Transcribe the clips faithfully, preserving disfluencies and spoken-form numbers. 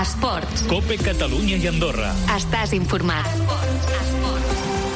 Esports. COPE Catalunya i Andorra. Estàs informat. Esports. Esports.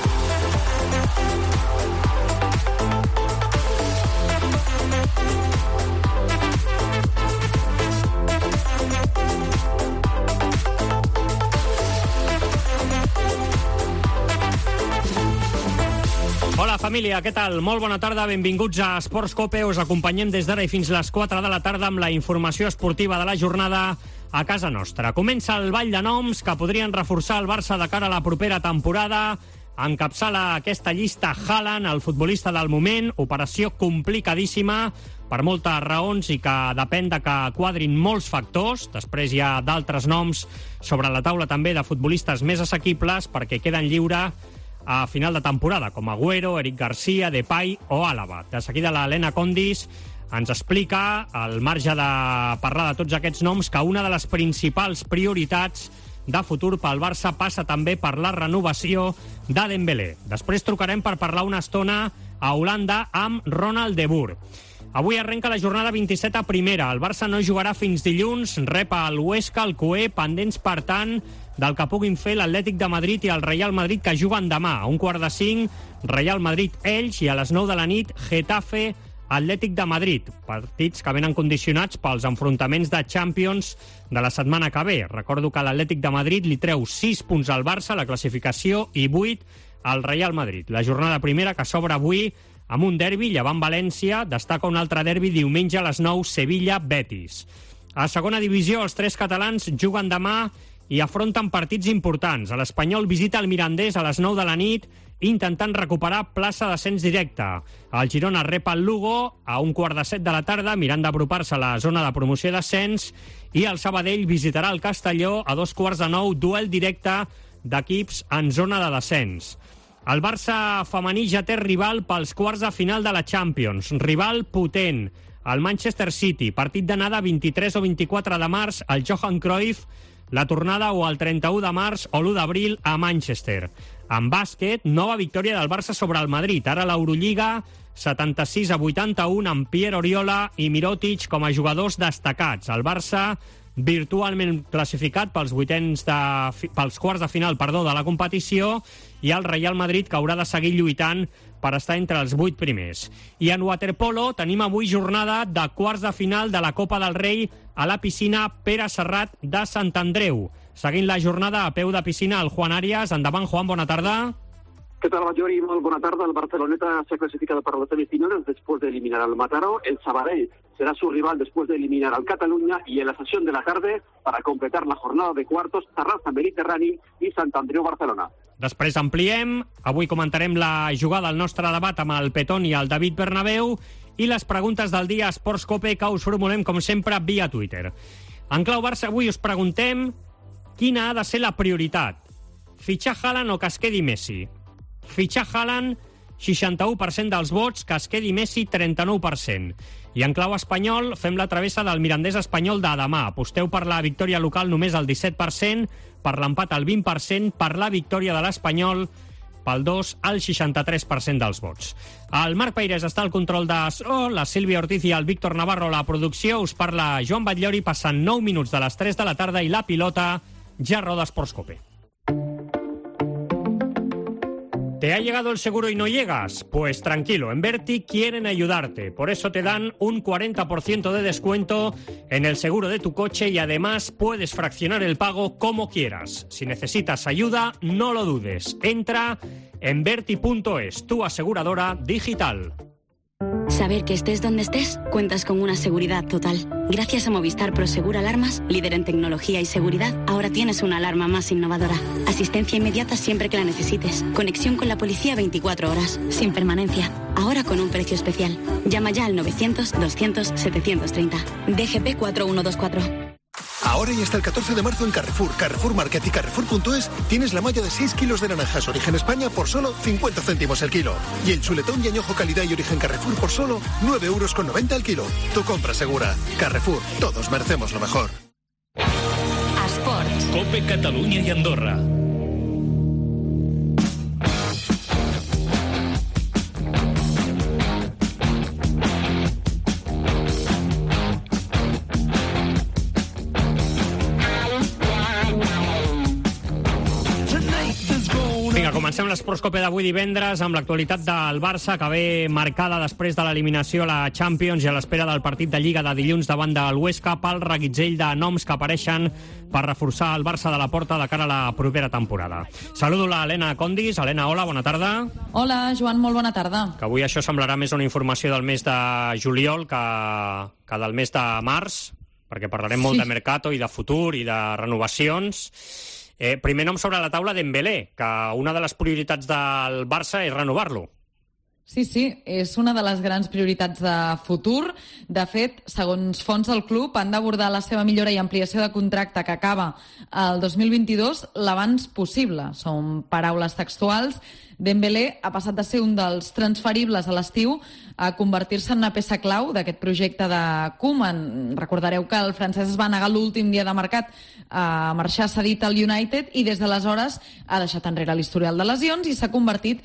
Hola família, què tal? Molt bona tarda, benvinguts a Esports COPE. Us acompanyem des d'ara i fins les quatre de la tarda amb la informació esportiva de la jornada a casa nostra. Comença el ball de noms que podrien reforçar el Barça de cara a la propera temporada. Encapçala aquesta llista Haaland, el futbolista del moment. Operació complicadíssima per moltes raons i que depèn de que quadrin molts factors. Després hi ha d'altres noms sobre la taula també de futbolistes més assequibles perquè queden lliure a final de temporada, com Agüero, Eric Garcia, Depay o Álava. De seguida l'Helena Condis ens explica, al marge de parlar de tots aquests noms, que una de les principals prioritats de futur pel Barça passa també per la renovació de Dembélé. Després trucarem per parlar una estona a Holanda amb Ronald de Boer. Avui arrenca la jornada vint-i-set a primera. El Barça no jugarà fins dilluns, rep el Huesca, el Cué, pendents per tant del que puguin fer l'Atlètic de Madrid i el Real Madrid, que juguen demà. A un quart de cinc, Real Madrid-Elx, i a les nou de la nit, Getafe, Atlètic de Madrid. Partits que venen condicionats pels enfrontaments de Champions de la setmana que ve. Recordo que l'Atlètic de Madrid li treu sis punts al Barça, la classificació, i vuit al Real Madrid. La jornada primera, que s'obre avui amb un derbi, Llevant València, destaca un altre derbi diumenge a les nou, Sevilla-Betis. A segona divisió, els tres catalans juguen demà i afronten partits importants. L'Espanyol visita el Mirandés a les nou de la nit, intentant recuperar plaça d'ascens directe. El Girona rep el Lugo a un quart de set de la tarda, mirant d'apropar-se a la zona de promoció d'ascens, i el Sabadell visitarà el Castelló a dos quarts de nou, duel directe d'equips en zona de descens. El Barça femení ja té rival pels quarts de final de la Champions. Rival potent, el Manchester City. Partit d'anada vint-i-tres o vint-i-quatre de març al Johan Cruyff, la tornada o el trenta-u de març o l'u d'abril a Manchester. En bàsquet, nova victòria del Barça sobre el Madrid. Ara l'Eurolliga, setanta-sis a vuitanta-un, amb Pierre Oriola i Mirotic com a jugadors destacats. El Barça virtualment classificat pels vuitens de, pels quarts de final, perdó, de la competició, i el Real Madrid, que haurà de seguir lluitant per estar entre els vuit primers. I en waterpolo tenim avui jornada de quarts de final de la Copa del Rei a la piscina Pere Serrat de Sant Andreu. Seguint la jornada a peu de piscina, el Juan Arias. Endavant, Juan, bona tarda. ¿Qué tal, Majori? Muy buena tarde. El Barceloneta se ha clasificado para las semifinales después de eliminar al Mataró. El Sabadell será su rival después de eliminar al Cataluña, y en la sesión de la tarde, para completar la jornada de cuartos, Terrassa Mediterrani i Sant Andreu Barcelona. Després ampliem. Avui comentarem la jugada al nostre debat amb el Petón i el David Bernabéu i les preguntes del dia a Esports COPE, que us formulem, com sempre, via Twitter. En clau Barça, avui us preguntem quina ha de ser la prioritat. Fitxar Haaland o que es quedi Messi? Fitxar Haaland, seixanta-u per cent dels vots, que es quedi Messi, trenta-nou per cent. I en clau espanyol, fem la travessa del Mirandés espanyol de demà. Aposteu per la victòria local només el disset per cent, per l'empat el vint per cent, per la victòria de l'Espanyol, pel dos al seixanta-tres per cent dels vots. El Marc Peirés està al control de so, la Sílvia Ortiz i el Víctor Navarro a la producció. Us parla Joan Batllori, passant nou minuts de les tres de la tarda, i la pilota ja roda Esports COPE. ¿Te ha llegado el seguro y no llegas? Pues tranquilo, en Verti quieren ayudarte. Por eso te dan un cuarenta por ciento de descuento en el seguro de tu coche, y además puedes fraccionar el pago como quieras. Si necesitas ayuda, no lo dudes. Entra en verti punto es, tu aseguradora digital. Saber que estés donde estés, cuentas con una seguridad total. Gracias a Movistar Prosegur Alarmas, líder en tecnología y seguridad, ahora tienes una alarma más innovadora. Asistencia inmediata siempre que la necesites. Conexión con la policía veinticuatro horas, sin permanencia. Ahora con un precio especial. Llama ya al novecientos, doscientos, setecientos treinta. D G P cuatro uno dos cuatro. Ahora y hasta el catorce de marzo en Carrefour, Carrefour Market y Carrefour punto es tienes la malla de seis kilos de naranjas origen España por solo cincuenta céntimos el kilo. Y el chuletón y añojo calidad y origen Carrefour por solo nueve euros con noventa el kilo. Tu compra segura. Carrefour, todos merecemos lo mejor. Esports. COPE Catalunya i Andorra. Comencem l'Esportscope d'avui divendres amb l'actualitat del Barça, que ve marcada després de l'eliminació a la Champions i a l'espera del partit de Lliga de dilluns davant del Huesca pel reguitzell de noms que apareixen per reforçar el Barça de la Porta de cara a la propera temporada. Saludo l'Helena Condis. Helena, hola, bona tarda. Hola, Joan, molt bona tarda. Que avui això semblarà més una informació del mes de juliol que, que del mes de març, perquè parlarem molt sí. de mercato i de futur i de renovacions. Eh, primer nom sobre la taula Dembélé, que una de les prioritats del Barça és renovar-lo. Sí, sí, és una de les grans prioritats de futur. De fet, segons fons del club, han d'abordar la seva millora i ampliació de contracte que acaba el dos mil vint-i-dos l'abans possible. Són paraules textuals. Dembélé ha passat de ser un dels transferibles a l'estiu a convertir-se en una peça clau d'aquest projecte de Koeman. Recordareu que el francès es va negar l'últim dia de mercat a marxar cedit al United i des d'aleshores ha deixat enrere l'historial de lesions i s'ha convertit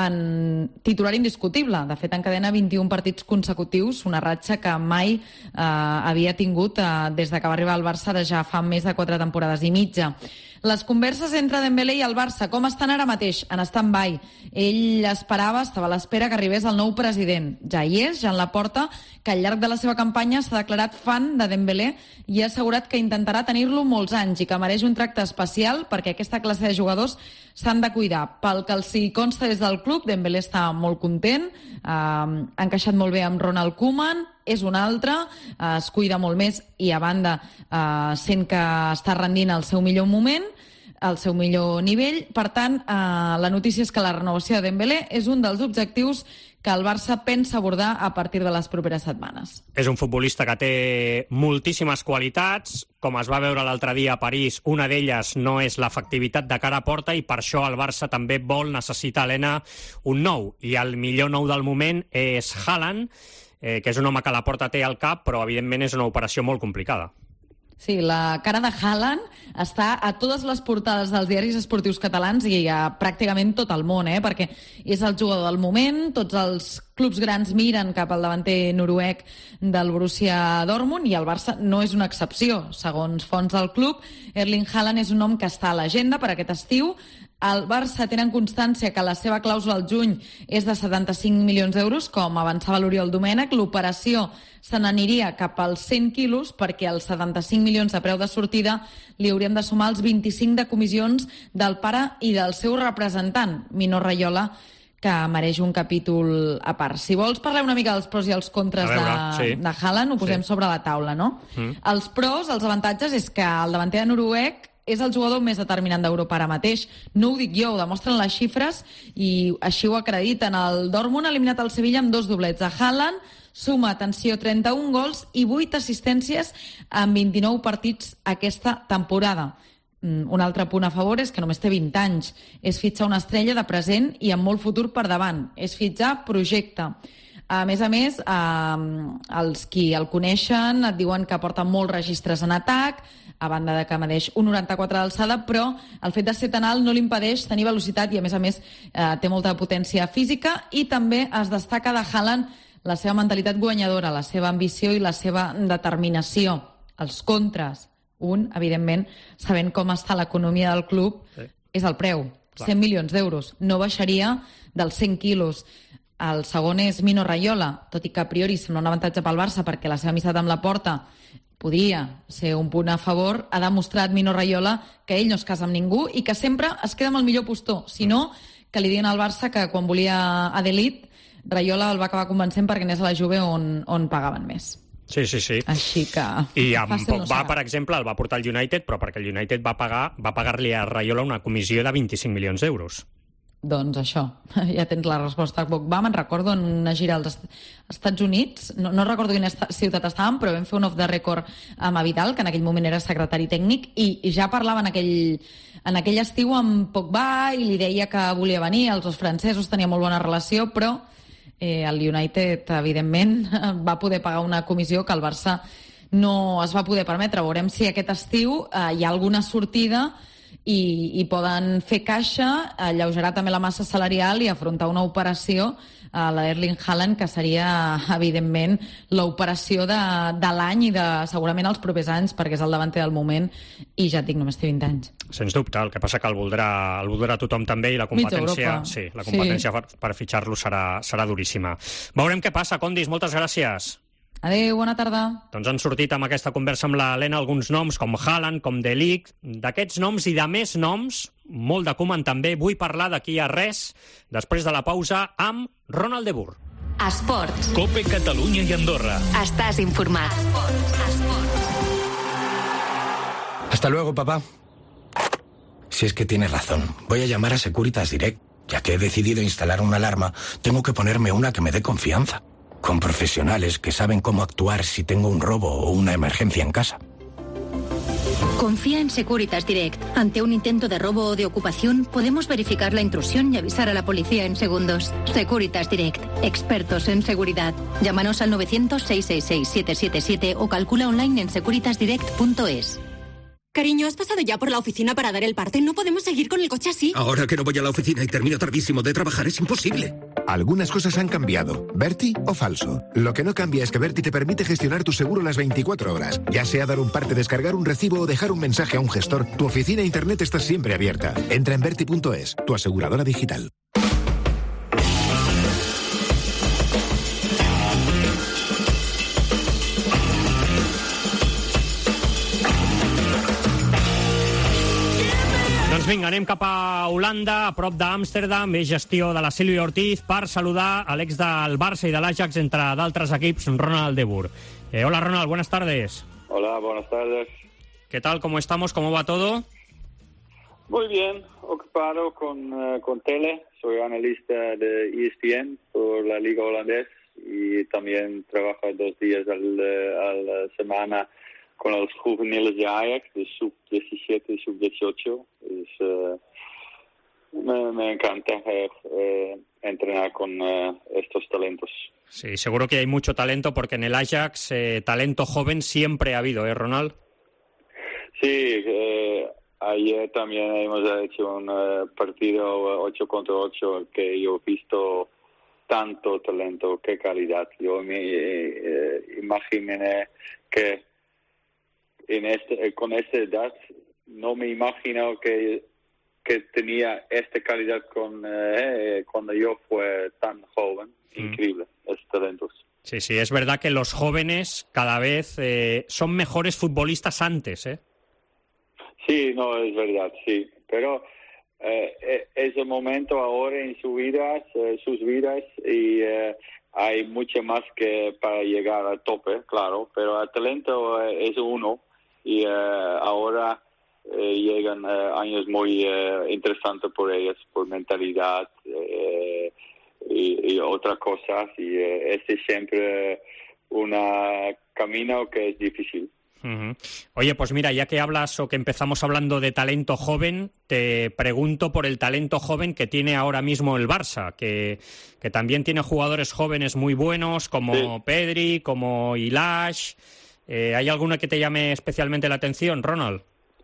en titular indiscutible. De fet, encadena vint-i-un partits consecutius, una ratxa que mai eh, havia tingut eh, des de que va arribar al Barça de ja fa més de quatre temporades i mitja. Les converses entre Dembélé i el Barça, com estan ara mateix? En stand-by. Ell esperava, estava a l'espera que arribés el nou president. Ja hi és, Joan Laporta, que al llarg de la seva campanya s'ha declarat fan de Dembélé i ha assegurat que intentarà tenir-lo molts anys i que mereix un tracte especial perquè aquesta classe de jugadors s'han de cuidar. Pel que els hi consta des del club, Dembélé està molt content, eh, ha encaixat molt bé amb Ronald Koeman, és un altre, eh, es cuida molt més i a banda eh, sent que està rendint el seu millor moment, el seu millor nivell. Per tant, eh, la notícia és que la renovació de Dembélé és un dels objectius que el Barça pensa abordar a partir de les properes setmanes. És un futbolista que té moltíssimes qualitats. Com es va veure l'altre dia a París, una d'elles no és l'efectivitat de cara a porta i per això el Barça també vol, necessita, Helena, un nou. I el millor nou del moment és Haaland, eh, que és un home que la Porta té al cap, però evidentment és una operació molt complicada. Sí, la cara de Haaland està a totes les portades dels diaris esportius catalans i a pràcticament tot el món, eh? Perquè és el jugador del moment, tots els clubs grans miren cap al davanter noruec del Borussia Dortmund i el Barça no és una excepció. Segons fons del club, Erling Haaland és un nom que està a l'agenda per aquest estiu. El Barça tenen constància que la seva clàusula al juny és de setanta-cinc milions d'euros, com avançava l'Oriol Domènech. L'operació se n'aniria cap als cent quilos perquè els setanta-cinc milions de preu de sortida li hauríem de sumar els vint-i-cinc de comissions del pare i del seu representant, Mino Raiola, que mereix un capítol a part. Si vols parlar una mica dels pros i els contres veure, de, sí. de Haaland, ho posem sí. sobre la taula, no? Mm. Els pros, els avantatges, és que el davanter de noruec és el jugador més determinant d'Europa ara mateix. No ho dic jo, ho demostren les xifres i així ho acrediten. El Dortmund ha eliminat el Sevilla amb dos doblets. A Haaland suma, atenció, trenta-un gols i vuit assistències en vint-i-nou partits aquesta temporada. Un altre punt a favor és que només té vint anys. És fitxar una estrella de present i amb molt futur per davant. És fitxar projecte. A més a més, eh, els qui el coneixen et diuen que porta molts registres en atac, a banda de que medeix un noranta-quatre d'alçada, però el fet de ser tan alt no li impedeix tenir velocitat i, a més a més, eh, té molta potència física i també es destaca de Haaland la seva mentalitat guanyadora, la seva ambició i la seva determinació. Els contres, un, evidentment, sabent com està l'economia del club, sí. és el preu, clar. cent milions d'euros. No baixaria dels cent quilos. El segon és Mino Raiola, tot i que a priori sembla un avantatge pel Barça perquè la seva amistat amb la Porta podria ser un punt a favor. Ha demostrat Mino Raiola que ell no es casa amb ningú i que sempre es queda amb el millor postor. Si no, que li diuen al Barça que quan volia a d'elit, Raiola el va acabar convencent perquè anés a la Juve on, on pagaven més. Sí, sí, sí. Així que... I amb Pogba, no per exemple, el va portar al United, però perquè el United va pagar va pagar-li a Raiola una comissió de vint-i-cinc milions d'euros. Doncs això, ja tens la resposta. Pogba, me'n recordo en una gira als Estats Units, no, no recordo quina ciutat estàvem, però vam fer un off the record amb Vidal, que en aquell moment era secretari tècnic, i, i ja parlava en aquell, en aquell estiu amb Pogba i li deia que volia venir, els dos francesos tenien molt bona relació, però eh, el United, evidentment, va poder pagar una comissió que el Barça no es va poder permetre. Veurem si aquest estiu eh, hi ha alguna sortida i, i poden fer caixa, alleugerar també la massa salarial i afrontar una operació a l'Erling Haaland, que seria, evidentment, l'operació de, de l'any i de, segurament, els propers anys, perquè és el davanter del moment i ja et dic, només té vint anys. Sens dubte, el que passa que el voldrà, el voldrà tothom també i la competència, sí, la competència sí. per, per fitxar-lo serà, serà duríssima. Veurem què passa, Condis, moltes gràcies. Adéu, bona tarda. Doncs han sortit amb aquesta conversa amb l'Helena alguns noms, com Haaland, com De Ligt. D'aquests noms i de més noms, molt de Koeman també, vull parlar d'aquí a res, després de la pausa, amb Ronald de Boer. Esports. Cope Catalunya i Andorra. Estàs informat. Esports. Esports. Hasta luego, papá. Si es que tienes razón, voy a llamar a Securitas Direct. Ya que he decidido instalar una alarma, tengo que ponerme una que me dé confianza. Con profesionales que saben cómo actuar si tengo un robo o una emergencia en casa. Confía en Securitas Direct. Ante un intento de robo o de ocupación, podemos verificar la intrusión y avisar a la policía en segundos. Securitas Direct. Expertos en seguridad. Llámanos al novecientos, seiscientos sesenta y seis, setecientos setenta y siete o calcula online en securitas direct punto es. Cariño, ¿has pasado ya por la oficina para dar el parte? No podemos seguir con el coche así. Ahora que no voy a la oficina y termino tardísimo de trabajar, es imposible. Algunas cosas han cambiado. ¿Berti o falso? Lo que no cambia es que Berti te permite gestionar tu seguro las veinticuatro horas. Ya sea dar un parte, descargar un recibo o dejar un mensaje a un gestor, tu oficina e internet está siempre abierta. Entra en berti punto es, tu aseguradora digital. Vinga, anem cap a Holanda, a prop d'Amsterdam, és gestió de la Sílvia Ortiz, per saludar a l'ex del Barça i de l'Ajax, entre d'altres equips, Ronald de Boer. Eh, hola, Ronald, buenas tardes. Hola, buenas tardes. ¿Qué tal? ¿Cómo estamos? ¿Cómo va todo? Muy bien, ocupado con, uh, con tele. Soy analista de E S P N por la Liga Holandesa y también trabajo dos días al, a la semana con los juveniles de Ajax, de sub diecisiete y sub dieciocho. Es, uh, me, me encanta eh, eh, entrenar con uh, estos talentos. Sí, seguro que hay mucho talento, porque en el Ajax eh, talento joven siempre ha habido, ¿eh, Ronald? Sí, eh, ayer también hemos hecho un uh, partido ocho contra ocho que yo he visto tanto talento, qué calidad. Yo me eh, imaginé que en este, con esta edad no me imagino que, que tenía esta calidad con, eh, cuando yo fue tan joven. Mm. Increíble, estos talentos. Sí, sí, es verdad que los jóvenes cada vez eh, son mejores futbolistas antes, ¿eh? Sí, no, es verdad, sí. Pero eh, es el momento ahora en sus vidas, eh, sus vidas y eh, hay mucho más que para llegar al tope, claro. Pero el talento eh, es uno. Y uh, ahora eh, llegan uh, años muy uh, interesantes por ellos, por mentalidad eh, y, y otras cosas. Y uh, este es siempre un camino que es difícil. Uh-huh. Oye, pues mira, ya que hablas o que empezamos hablando de talento joven, te pregunto por el talento joven que tiene ahora mismo el Barça, que, que también tiene jugadores jóvenes muy buenos, como sí. Pedri, como Ilaix. Eh, ¿Hay alguna que te llame especialmente la atención, Ronald?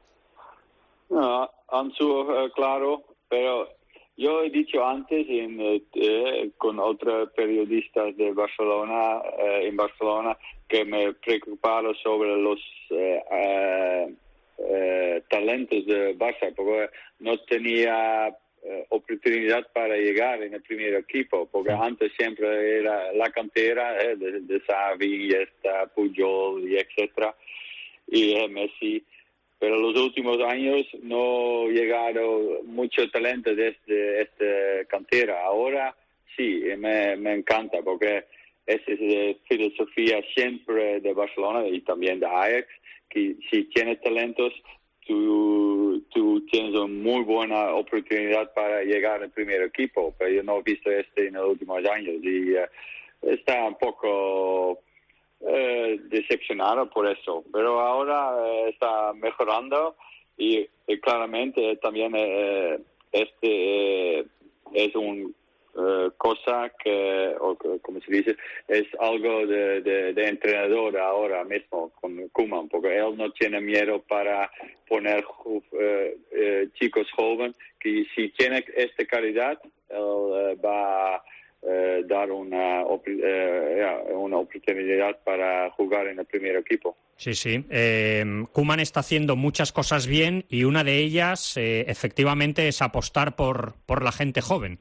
No, Ansu, eh, claro, pero yo he dicho antes en, eh, con otros periodistas de Barcelona, eh, en Barcelona, que me preocupaba sobre los eh, eh, eh, talentos de Barça, porque no tenía eh, oportunidad para llegar en el primer equipo, porque sí. Antes siempre era la cantera eh, de, de Xavi, Iniesta, Puyol y etcétera, y eh, Messi. Pero los últimos años no llegaron mucho talento desde esta cantera. Ahora sí, me, me encanta, porque esa es la filosofía siempre de Barcelona y también de Ajax, que si tienes talentos, tú, tú tienes una muy buena oportunidad para llegar al primer equipo. Pero yo no he visto este en los últimos años y uh, está un poco uh, decepcionado por eso. Pero ahora uh, está mejorando y, y claramente también uh, este uh, es un uh, cosa que, o como se dice, es algo de, de, de entrenador ahora mismo con Koeman, porque él no tiene miedo para poner uh, uh, chicos jóvenes que si tiene esta calidad, él uh, va a uh, dar una, uh, yeah, una oportunidad para jugar en el primer equipo. Sí, sí. Eh, Koeman está haciendo muchas cosas bien y una de ellas, eh, efectivamente, es apostar por, por la gente joven.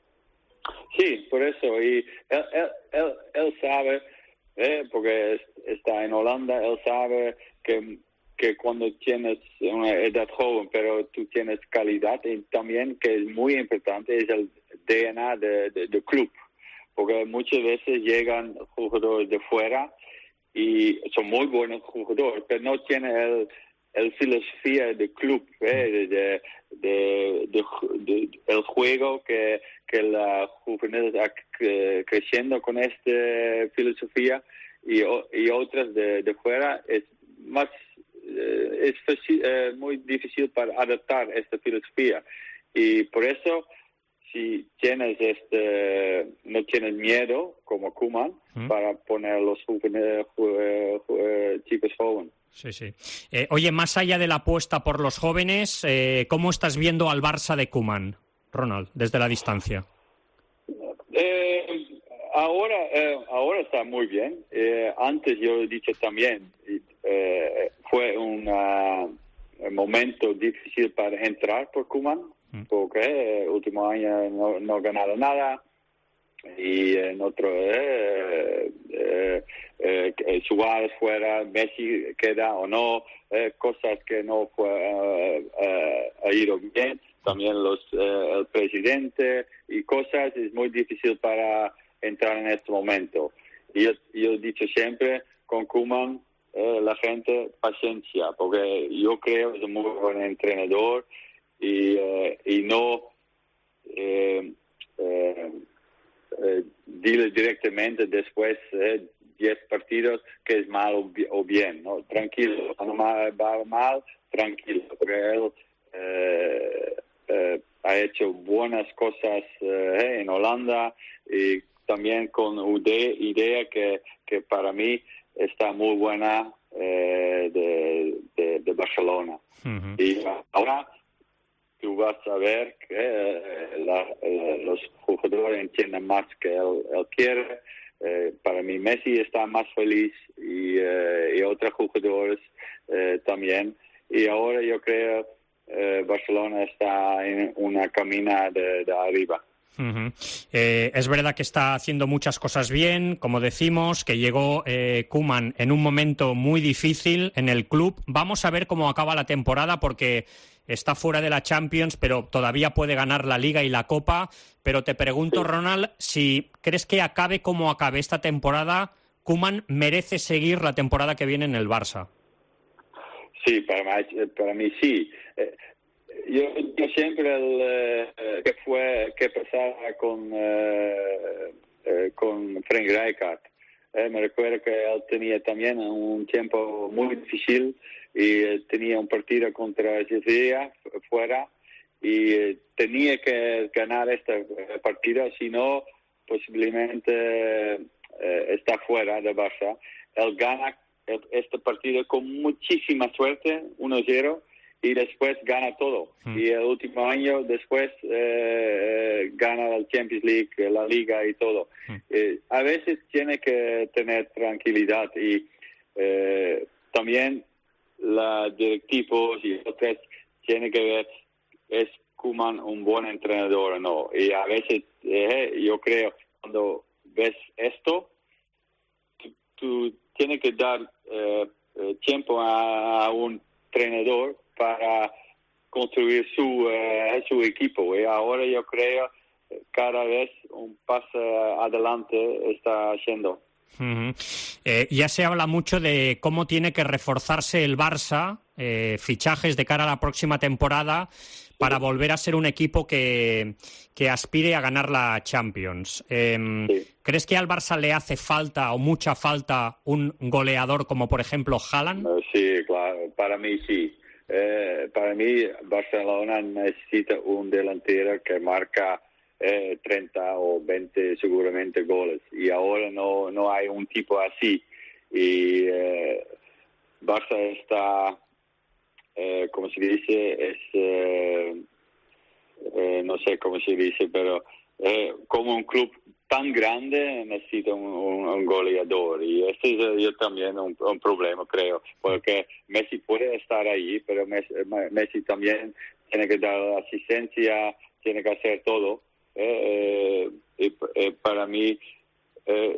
Sí, por eso. Y él, él, él, él sabe, eh, porque está en Holanda, él sabe que, que cuando tienes una edad joven, pero tú tienes calidad, y también que es muy importante, es el D N A del de, de club. Porque muchas veces llegan jugadores de fuera y son muy buenos jugadores, pero no tienen el, el filosofía del club, ¿eh? de, de, de, de, de, el juego que, que la juvenil está creciendo con esta filosofía y, y otras de, de fuera es más es fácil, eh, muy difícil para adaptar esta filosofía y por eso si tienes este, no tienes miedo como Koeman ¿Mm? para poner los juveniles, uh, uh, chicos jóvenes. Sí, sí. Eh, oye, más allá de la apuesta por los jóvenes, eh, ¿cómo estás viendo al Barça de Koeman, Ronald, desde la distancia? Eh, ahora, eh, ahora está muy bien. Eh, antes yo he dicho también, eh, fue un uh, momento difícil para entrar por Koeman. Porque el eh, último año no, no ganaron nada y en otro eh, eh, eh, Suárez fuera, Messi queda o no, eh, cosas que no fue eh, eh, ha ido bien, también los eh, el presidente y cosas es muy difícil para entrar en este momento. Y yo, yo he dicho siempre con Koeman eh, la gente paciencia, porque yo creo que es un muy buen entrenador. Y, eh, y no eh, eh, eh, dile directamente después de eh, diez partidos que es mal o, o bien, ¿no? Tranquilo, cuando va mal, tranquilo, porque él eh, eh, ha hecho buenas cosas eh, en Holanda y también con una idea que, que para mí está muy buena eh, de, de, de Barcelona. Uh-huh. Y ahora tú vas a ver que eh, la, eh, los jugadores entienden más que él, él quiere. Eh, para mí Messi está más feliz y, eh, y otros jugadores eh, también. Y ahora yo creo que eh, Barcelona está en una camina de, de arriba. Uh-huh. Eh, es verdad que está haciendo muchas cosas bien, como decimos, que llegó eh, Koeman en un momento muy difícil en el club. Vamos a ver cómo acaba la temporada porque está fuera de la Champions, pero todavía puede ganar la Liga y la Copa. Pero te pregunto, Ronald, si crees que acabe como acabe esta temporada, Koeman merece seguir la temporada que viene en el Barça. Sí, para mí, para mí sí. Eh, Yo, yo siempre el eh, que fue que pasaba con eh, eh, con Frank Rijkaard. Eh, me recuerdo que él tenía también un tiempo muy difícil y eh, tenía un partido contra Sevilla fuera y eh, tenía que ganar este partido, si no posiblemente eh, está fuera de Barça. Él gana este partido con muchísima suerte, uno cero. Y después gana todo. Mm. Y el último año después eh, gana la Champions League, la Liga y todo. Mm. Eh, a veces tiene que tener tranquilidad y eh, también los directivos y otros tienen que ver, ¿es Koeman un buen entrenador o no? Y a veces eh, yo creo, cuando ves esto, tú, tú tienes que dar eh, tiempo a, a un entrenador para construir su eh, su equipo. Y ahora yo creo cada vez un paso adelante está haciendo. Uh-huh. Eh, ya se habla mucho de cómo tiene que reforzarse el Barça, eh, fichajes de cara a la próxima temporada para volver a ser un equipo que, que aspire a ganar la Champions. Eh, sí. ¿Crees que al Barça le hace falta o mucha falta un goleador como por ejemplo Haaland? Sí, claro, para mí sí. Eh, para mí Barcelona necesita un delantero que marca eh, treinta o veinte seguramente goles. Y ahora no, no hay un tipo así. Y eh, Barça está, eh, ¿cómo se dice? Es, eh, eh, no sé cómo se dice, pero eh, como un club tan grande necesita un, un, un goleador. Y este es yo también un, un problema, creo, porque Messi puede estar ahí, pero Messi, Messi también tiene que dar asistencia, tiene que hacer todo. Eh, eh, y, eh, para mí, eh,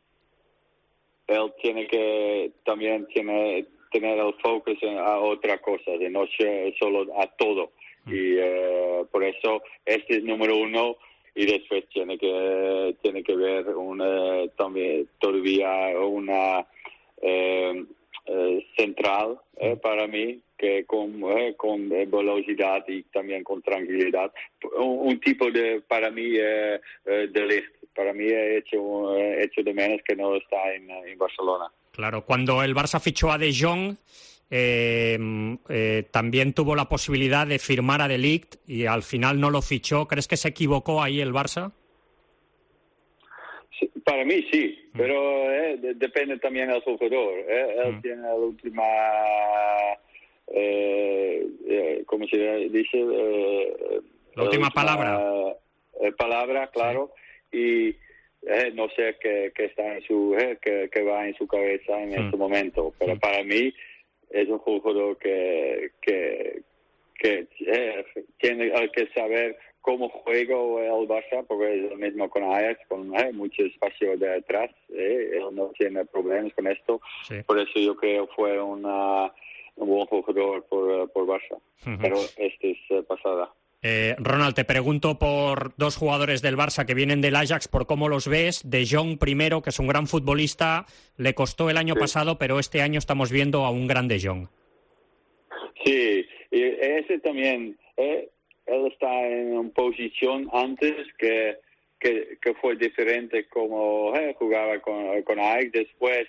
él tiene que también tiene tener el foco en a otra cosa, de no ser solo a todo. Y eh, por eso este es número uno. Y después tiene que tiene que ver una también todavía una eh, eh, central eh, para mí que con eh, con velocidad y también con tranquilidad, un, un tipo de para mí eh, de Ligt. Para mí he hecho he hecho de menos que no está en, en Barcelona. Claro, cuando el Barça fichó a De Jong, Eh, eh, también tuvo la posibilidad de firmar a De Ligt y al final no lo fichó. ¿Crees que se equivocó ahí el Barça? Sí, para mí sí, mm. pero eh, de, depende también del jugador. Eh. Él mm. tiene la última, eh, eh, ¿cómo se dice? Eh, la, la última palabra. Eh, palabra, claro. Sí. Y eh, no sé qué, qué está en su, eh, qué, qué va en su cabeza en mm. este momento. Pero mm. para mí es un jugador que que, que eh, tiene que saber cómo juega el Barça, porque es lo mismo con Ajax, con eh, mucho espacio de atrás, eh, él no tiene problemas con esto, sí. Por eso yo creo que fue una, un buen jugador por, por Barça, uh-huh. Pero este es eh, pasada. Eh, Ronald, te pregunto por dos jugadores del Barça que vienen del Ajax, por cómo los ves. De Jong primero, que es un gran futbolista, le costó el año sí. pasado, pero este año estamos viendo a un gran De Jong. Sí, y ese también, eh, él está en una posición antes que, que, que fue diferente como eh, jugaba con, con Ajax. Después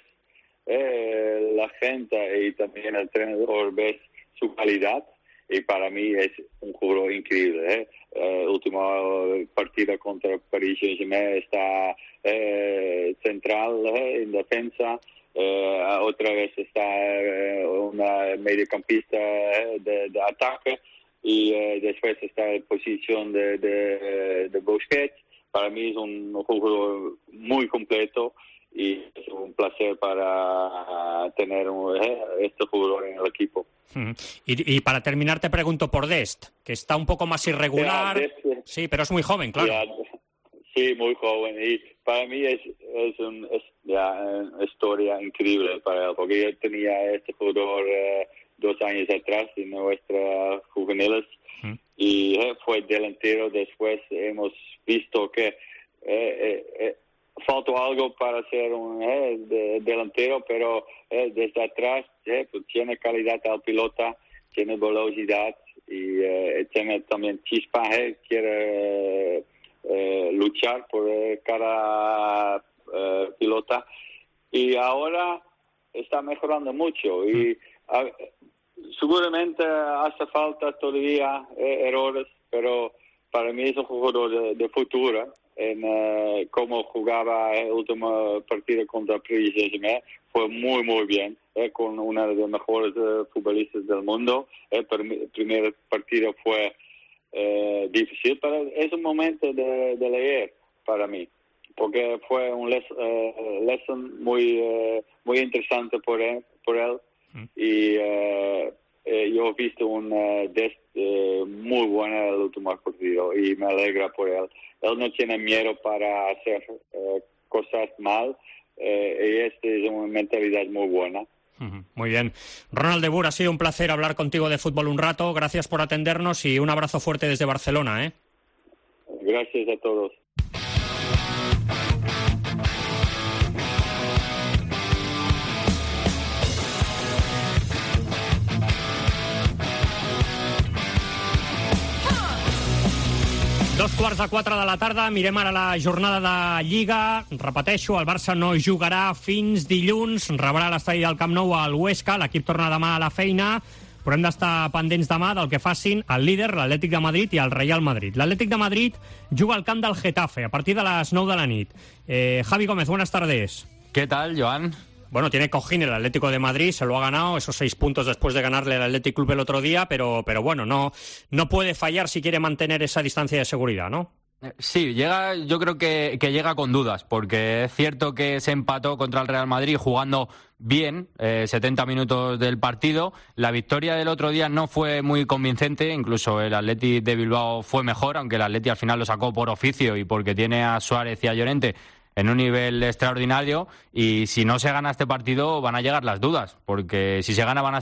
eh, la gente y también el entrenador ves su calidad. Y para mí es un jugador increíble. ¿eh? Uh, último partido contra Paris Saint-Germain está eh, central eh, en defensa. Eh, otra vez está eh, una mediocampista eh, de, de ataque. Y eh, después está en posición de, de, de Busquets. Para mí es un jugador muy completo. Y es un placer para tener un, eh, este jugador en el equipo. Uh-huh. Y, y para terminar te pregunto por Dest, que está un poco más irregular, yeah, Dest, sí, pero es muy joven, claro. Yeah, sí, muy joven, y para mí es, es una es, yeah, una historia increíble para él, porque yo tenía este jugador eh, dos años atrás en nuestras juveniles, uh-huh. Y eh, fue delantero. Después hemos visto que eh, eh, eh, faltó algo para ser un eh, de, delantero, pero eh, desde atrás eh, pues tiene calidad al pilota, tiene velocidad y eh, tiene también chispa, eh, quiere eh, eh, luchar por eh, cada eh, pilota, y ahora está mejorando mucho y a, seguramente hace falta todavía eh, errores, pero para mí es un jugador de, de futuro. En uh, cómo jugaba el último partido contra Paris Saint-Germain fue muy muy bien, eh, con uno de los mejores uh, futbolistas del mundo. El pr- primer partido fue uh, difícil, pero es un momento de, de leer para mí, porque fue un les- uh, lesson muy uh, muy interesante por él, por él. Mm. Y uh, eh, yo he visto un uh, dest uh, muy bueno en el último partido y me alegra por él. Él no tiene miedo para hacer uh, cosas mal, eh, y esta es una mentalidad muy buena. Uh-huh. Muy bien. Ronald de Boer, ha sido un placer hablar contigo de fútbol un rato. Gracias por atendernos y un abrazo fuerte desde Barcelona. ¿eh? Gracias a todos. Dos quarts de quatre de la tarda, mirem ara la jornada de Lliga. Repeteixo, el Barça no jugarà fins dilluns, rebrà a l'estadi del Camp Nou al Huesca, l'equip torna demà a la feina. però hem d'estar pendents demà del que facin el líder, l'Atlètic de Madrid, i el Real Madrid. L'Atlètic de Madrid juga al camp del Getafe a partir de les nou de la nit. Eh, Javi Gómez, buenas tardes. ¿Qué tal, Joan? Bueno, tiene cojín el Atlético de Madrid, se lo ha ganado, esos seis puntos después de ganarle al Athletic Club el otro día, pero, pero bueno, no, no puede fallar si quiere mantener esa distancia de seguridad, ¿no? Sí, llega, yo creo que, que llega con dudas, porque es cierto que se empató contra el Real Madrid jugando bien, eh, setenta minutos del partido. La victoria del otro día no fue muy convincente, incluso el Athletic de Bilbao fue mejor, aunque el Athletic al final lo sacó por oficio y porque tiene a Suárez y a Llorente en un nivel extraordinario, y si no se gana este partido van a llegar las dudas, porque si se gana van a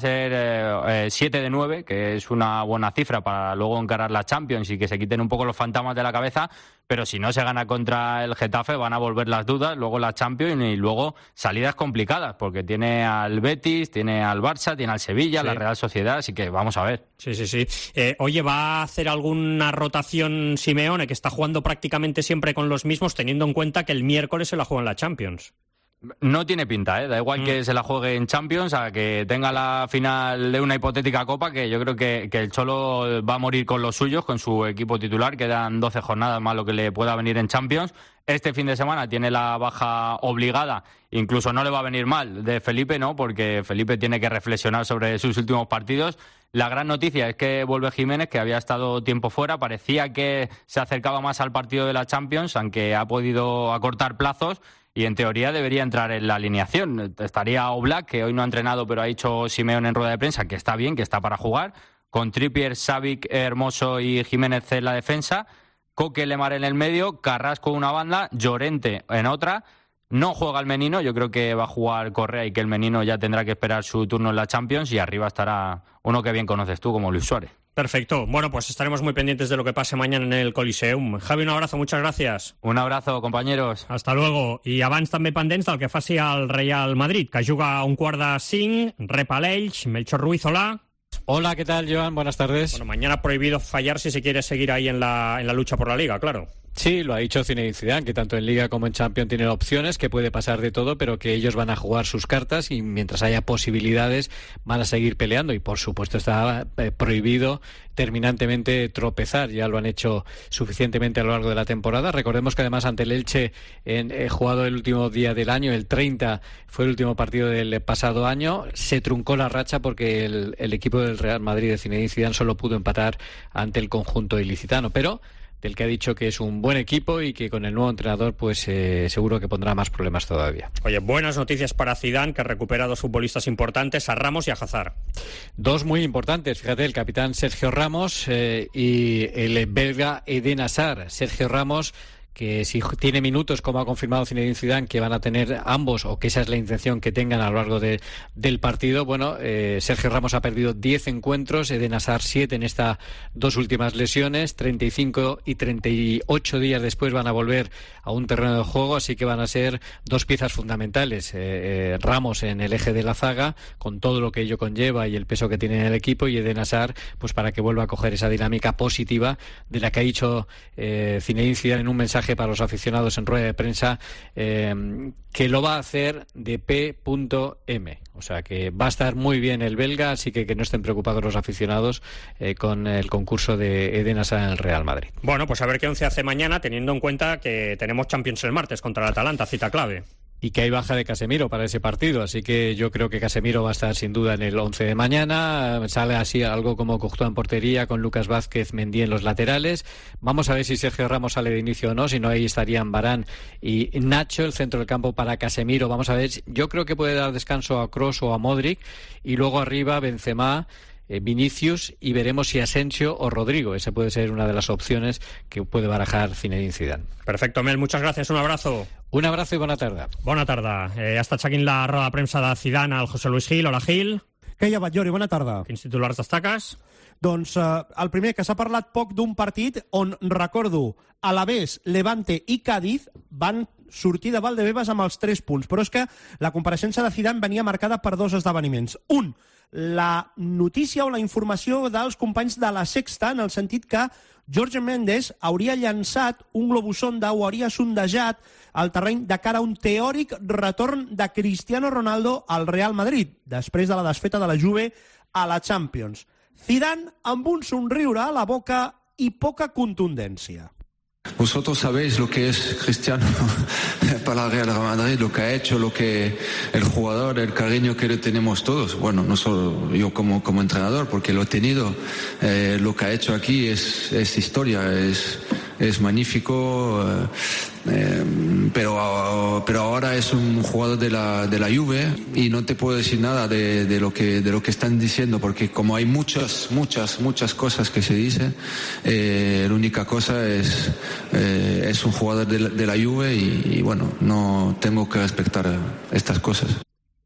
ser siete eh, de nueve, que es una buena cifra para luego encarar la Champions y que se quiten un poco los fantasmas de la cabeza, pero si no se gana contra el Getafe van a volver las dudas, luego la Champions y luego salidas complicadas, porque tiene al Betis, tiene al Barça, tiene al Sevilla, sí, la Real Sociedad, así que vamos a ver. Sí, sí, sí. Eh, oye, ¿va a hacer alguna rotación Simeone, que está jugando prácticamente siempre con los mismos, teniendo en cuenta que el miércoles se la juega en la Champions? No tiene pinta, ¿eh? Da igual mm. que se la juegue en Champions a que tenga la final de una hipotética Copa, que yo creo que, que el Cholo va a morir con los suyos, con su equipo titular. Quedan doce jornadas más lo que le pueda venir en Champions. Este fin de semana tiene la baja obligada, incluso no le va a venir mal de Felipe, ¿no? Porque Felipe tiene que reflexionar sobre sus últimos partidos. La gran noticia es que vuelve Jiménez, que había estado tiempo fuera. Parecía que se acercaba más al partido de la Champions, aunque ha podido acortar plazos. Y en teoría debería entrar en la alineación. Estaría Oblak, que hoy no ha entrenado, pero ha dicho Simeone en rueda de prensa que está bien, que está para jugar. Con Trippier, Savic, Hermoso y Jiménez en la defensa. Coque, Lemar en el medio. Carrasco en una banda. Llorente en otra. No juega el Menino. Yo creo que va a jugar Correa y que el Menino ya tendrá que esperar su turno en la Champions. Y arriba estará uno que bien conoces tú, como Luis Suárez. Perfecto. Bueno, pues estaremos muy pendientes de lo que pase mañana en el Coliseum. Javi, un abrazo, muchas gracias. Un abrazo, compañeros. Hasta luego. I abans també pendents del que faci el Real Madrid, que juga a un quart de cinc, rep a l'Elx, Melchor Ruiz, hola. Hola, ¿qué tal, Joan? Buenas tardes. Bueno, mañana prohibido fallar si se quiere seguir ahí en la, en la lucha por la Liga, claro. Sí, lo ha dicho Zinedine Zidane, que tanto en Liga como en Champions tienen opciones, que puede pasar de todo, pero que ellos van a jugar sus cartas y mientras haya posibilidades van a seguir peleando. Y por supuesto está eh, prohibido terminantemente tropezar, ya lo han hecho suficientemente a lo largo de la temporada. Recordemos que además ante el Elche, en, eh, jugado el último día del año, el treinta, fue el último partido del pasado año, se truncó la racha porque el, el equipo del Real Madrid de Zinedine Zidane solo pudo empatar ante el conjunto ilicitano, pero del que ha dicho que es un buen equipo y que con el nuevo entrenador pues eh, seguro que pondrá más problemas todavía. Oye, buenas noticias para Zidane, que recupera dos futbolistas importantes, a Ramos y a Hazard. Dos muy importantes, fíjate, el capitán Sergio Ramos eh, y el belga Eden Hazard. Sergio Ramos, que si tiene minutos, como ha confirmado Zinedine Zidane, que van a tener ambos, o que esa es la intención que tengan a lo largo de, del partido. Bueno, eh, Sergio Ramos ha perdido diez encuentros, Eden Hazard siete en estas dos últimas lesiones, treinta y cinco y treinta y ocho días después van a volver a un terreno de juego, así que van a ser dos piezas fundamentales. Eh, eh, Ramos en el eje de la zaga, con todo lo que ello conlleva y el peso que tiene en el equipo, y Eden Hazard, pues para que vuelva a coger esa dinámica positiva de la que ha dicho eh, Zinedine Zidane en un mensaje para los aficionados en rueda de prensa, eh, que lo va a hacer de P M. O sea que va a estar muy bien el belga, así que que no estén preocupados los aficionados eh, con el concurso de Eden Hazard en el Real Madrid. Bueno, pues a ver qué once hace mañana, teniendo en cuenta que tenemos Champions el martes contra el Atalanta, cita clave. Y que hay baja de Casemiro para ese partido, así que yo creo que Casemiro va a estar sin duda en el once de mañana. Sale así algo como Courtois en portería, con Lucas Vázquez, Mendy en los laterales. Vamos a ver si Sergio Ramos sale de inicio o no, si no ahí estarían Varane y Nacho, el centro del campo para Casemiro. Vamos a ver, yo creo que puede dar descanso a Kroos o a Modric, y luego arriba Benzema, Vinicius, y veremos si Asensio o Rodrigo. Esa puede ser una de las opciones que puede barajar Zinedine Zidane. Perfecto, Mel, muchas gracias, un abrazo. Un abrazo i bona tarda. Bona tarda. Eh, ha estat seguint la roda de premsa de Zidane al José Luis Gil. Hola, Gil. Què hi ha, Batllori? Bona tarda. Quins titulars destaques? Doncs eh, el primer, que s'ha parlat poc d'un partit on, recordo, Alavés, Levante i Cádiz van sortir de Valdebebas amb els tres punts. Però és que la compareixença de Zidane venia marcada per dos esdeveniments. Un, la notícia o la informació dels companys de la Sexta, en el sentit que Jorge Mendes hauria llançat un globusonda o hauria sondejat el terreny de cara a un teòric retorn de Cristiano Ronaldo al Real Madrid, després de la desfeta de la Juve a la Champions. Zidane amb un somriure a la boca y poca contundència. Vosotros sabéis lo que es Cristiano para el Real Madrid, lo que ha hecho, lo que el jugador, el cariño que le tenemos todos. Bueno, no solo yo como, como entrenador, porque lo he tenido. Eh, lo que ha hecho aquí es, es historia, es, es magnífico. Eh, eh, pero, pero ahora es un jugador de la, de la Juve y no te puedo decir nada de, de, lo que, de lo que están diciendo, porque como hay muchas, muchas, muchas cosas que se dicen, eh, la única cosa es... Eh, es un jugador de la, de la Juve y, y bueno, no tengo que respetar estas cosas.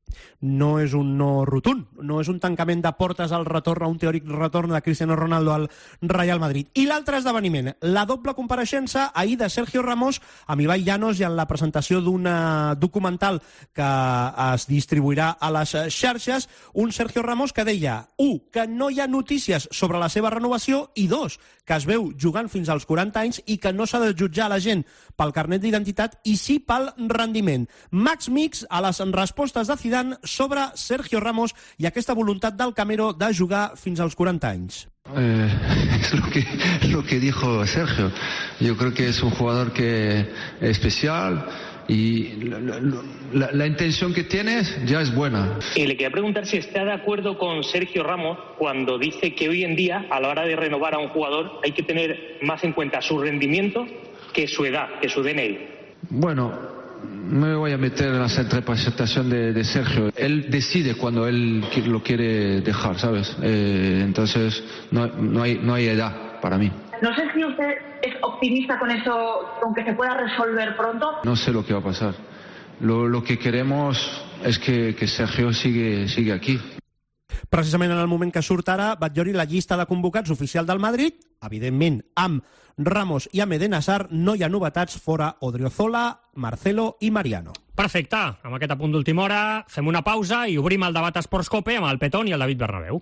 No és un no rotund, no és un tancament de portes al retorn, a un teòric retorn de Cristiano Ronaldo al Real Madrid. I l'altre esdeveniment, la doble compareixença ahir de Sergio Ramos amb Ibai Llanos i en la presentació d'un documental que es distribuirà a les xarxes, un Sergio Ramos que deia, u, que no hi ha notícies sobre la seva renovació i dos, que es veu jugant fins als quaranta anys i que no s'ha de jutjar la gent pel carnet d'identitat i sí pel rendiment. Max Mix a les respostes de Zidane sobre Sergio Ramos i aquesta voluntat del Camero de jugar fins als quaranta anys. Eh, es lo que, lo que dijo Sergio. Yo creo que es un jugador que es especial y la, la, la intención que tienes ya es buena. Y le quería preguntar si está de acuerdo con Sergio Ramos cuando dice que hoy en día, a la hora de renovar a un jugador, hay que tener más en cuenta su rendimiento que su edad, que su D N I. Bueno, no me voy a meter en la interpretación de, de Sergio. Él decide cuando él lo quiere dejar, ¿sabes? Eh, entonces no, no, hay, no hay edad para mí. No sé si usted es optimista con eso, con que se pueda resolver pronto. No sé lo que va a pasar. Lo, lo que queremos es que, que Sergio sigue, sigue aquí. Precisament en el moment que surt ara, Batllori, la llista de convocats oficial del Madrid, evidentment amb Ramos i amb Eden Hazard, no hi ha novetats fora Odriozola, Marcelo i Mariano. Perfecte, amb aquest apunt d'última hora fem una pausa i obrim el debat Esports Cope amb el Petón i el David Bernabéu.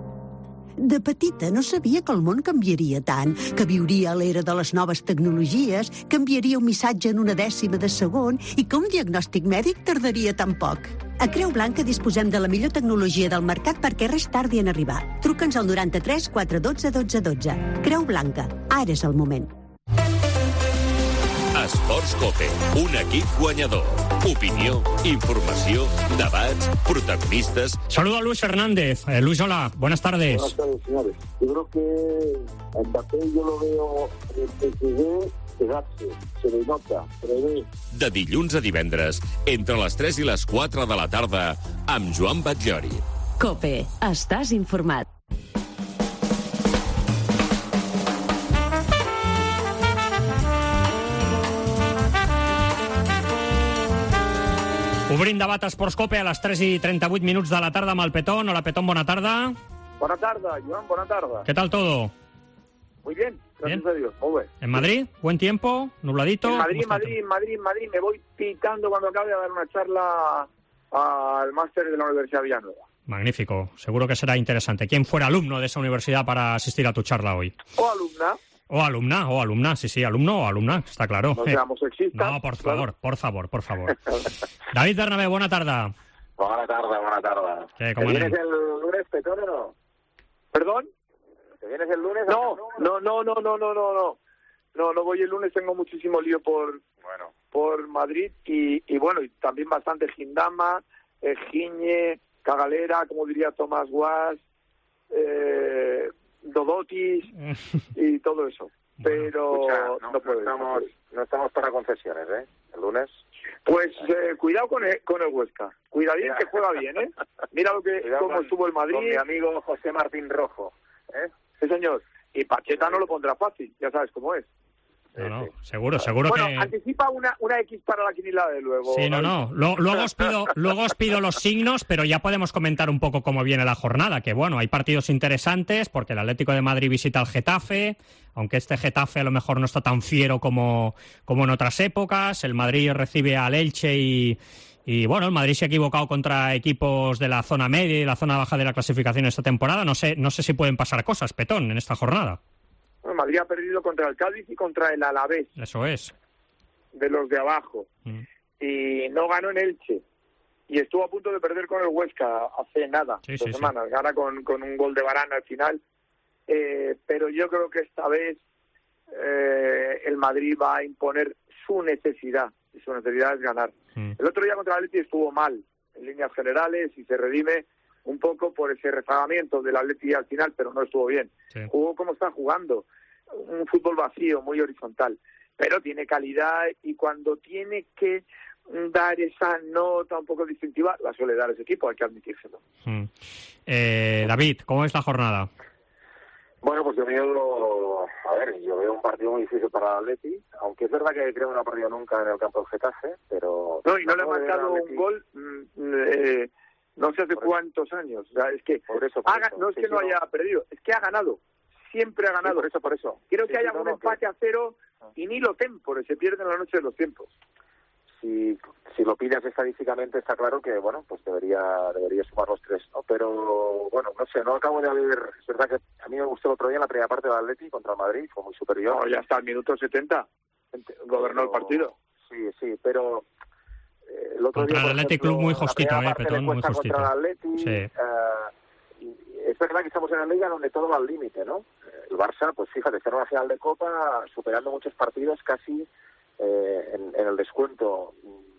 De petita no sabia que el món canviaria tant, que viuria a l'era de les noves tecnologies, que enviaria un missatge en una dècima de segon i que un diagnòstic mèdic tardaria tan poc. A Creu Blanca disposem de la millor tecnologia del mercat perquè res tardi en arribar. Truca'ns al noranta-tres quatre dotze dotze dotze. Creu Blanca, ara és el moment. Esports Cope, un equip guanyador. Opinió, informació, debats, protagonistas. Saludo a Luis Fernández. Eh, Luis, hola, buenas tardes. Buenas tardes, señores. Yo creo que Mbappé yo lo veo en el P S G quedarse, se le nota, prevé. De dilluns a divendres, entre les tres i les quatre de la tarda, amb Joan Batllori. Cope, estàs informat. Obrim debat Esports Cope a les tres i trenta-vuit minuts de la tarda amb el Petón. Hola, Petón, bona tarda. Buena tarde, Joan, buena tarde. ¿Qué tal todo? Muy bien, gracias bien. a Dios, muy bien. ¿En Madrid? ¿Buen tiempo? ¿Nubladito? En Madrid, Madrid, Madrid, Madrid, me voy picando cuando acabe de dar una charla al máster de la Universidad de Villanueva. Magnífico, seguro que será interesante. ¿Quién fuera alumno de esa universidad para asistir a tu charla hoy? O alumna. O alumna, o alumna, sí, sí, alumno o alumna, está claro. No seamos sexistas. No, por favor, por favor, por favor. David Bernabé, buena tarde. Buena tarde, buena tarde. ¿Qué, ¿Te vienes el lunes, Petón, o no? ¿Perdón? ¿Te vienes el lunes? No, no, no, no, no, no, no, no. No, no voy el lunes, tengo muchísimo lío por, bueno, por Madrid y, y bueno, y también bastante Gindama, eh, Giñe, Cagalera, como diría Tomás Guas, eh... Dodotis y todo eso, pero Escucha, no, no, puedo, no, estamos, no, puedo. no estamos para concesiones, ¿eh? El lunes. Pues eh, cuidado con el, con el Huesca, cuida bien que juega bien, ¿eh? Mira lo que Cuidado cómo con, estuvo el Madrid. Con mi amigo José Martín Rojo, ¿eh? Sí, señor. Y Pacheta no lo pondrá fácil, ya sabes cómo es. No, no, seguro, seguro bueno, que... Bueno, anticipa una, una X para la quinila de luego. Sí, no, no. Lo, luego, os pido, luego os pido los signos, pero ya podemos comentar un poco cómo viene la jornada, que bueno, hay partidos interesantes, porque el Atlético de Madrid visita al Getafe, aunque este Getafe a lo mejor no está tan fiero como, como en otras épocas. El Madrid recibe al Elche y... Y bueno, el Madrid se ha equivocado contra equipos de la zona media y la zona baja de la clasificación esta temporada. No sé, no sé si pueden pasar cosas, Petón, en esta jornada. Bueno, Madrid ha perdido contra el Cádiz y contra el Alavés. Eso es. De los de abajo. Mm. Y no ganó en Elche. y estuvo a punto de perder con el Huesca hace nada, sí, dos sí, semanas, sí. gana con, con un gol de Varane al final, eh, pero yo creo que esta vez eh, el Madrid va a imponer su necesidad, y su necesidad es ganar. Mm. El otro día contra el Atleti estuvo mal, en líneas generales, y se redime un poco por ese rezagamiento del Atleti al final, pero no estuvo bien. Sí. Jugó como está jugando, un fútbol vacío, muy horizontal, pero tiene calidad, y cuando tiene que dar esa nota un poco distintiva, la suele dar ese equipo, hay que admitírselo. Mm. Eh, David, ¿cómo es la jornada? Bueno, pues yo veo, a ver, yo veo un partido muy difícil para el Atleti, aunque es verdad que creo que no ha perdido nunca en el campo del Getafe, pero... No, y no le ha marcado un gol, eh, no sé hace cuántos años, o sea, es que, por eso, por haga, eso. no es Sí, que sí, no no. haya perdido, es que ha ganado, siempre ha ganado. Sí, por eso, por eso. Creo sí, que hay sí, algún no, no, empate que... a cero y ni lo tempore, se pierde en la noche de los tiempos. Si, si lo pides estadísticamente está claro que, bueno, pues debería debería sumar los tres, ¿no? Pero, bueno, no sé, no acabo de ver... Es verdad que a mí me gustó el otro día en la primera parte del Atleti contra el Madrid, fue muy superior. No, ya está al minuto setenta, gobernó el partido. Sí, sí, pero... Eh, el otro contra día, el Atleti ejemplo, Club muy justito, eh, Petón, muy justito. justito. Contra el Atleti, sí. eh, y es verdad que estamos en una liga donde todo va al límite, ¿no? El Barça, pues fíjate, está en una final de Copa, superando muchos partidos casi eh, en, en el descuento.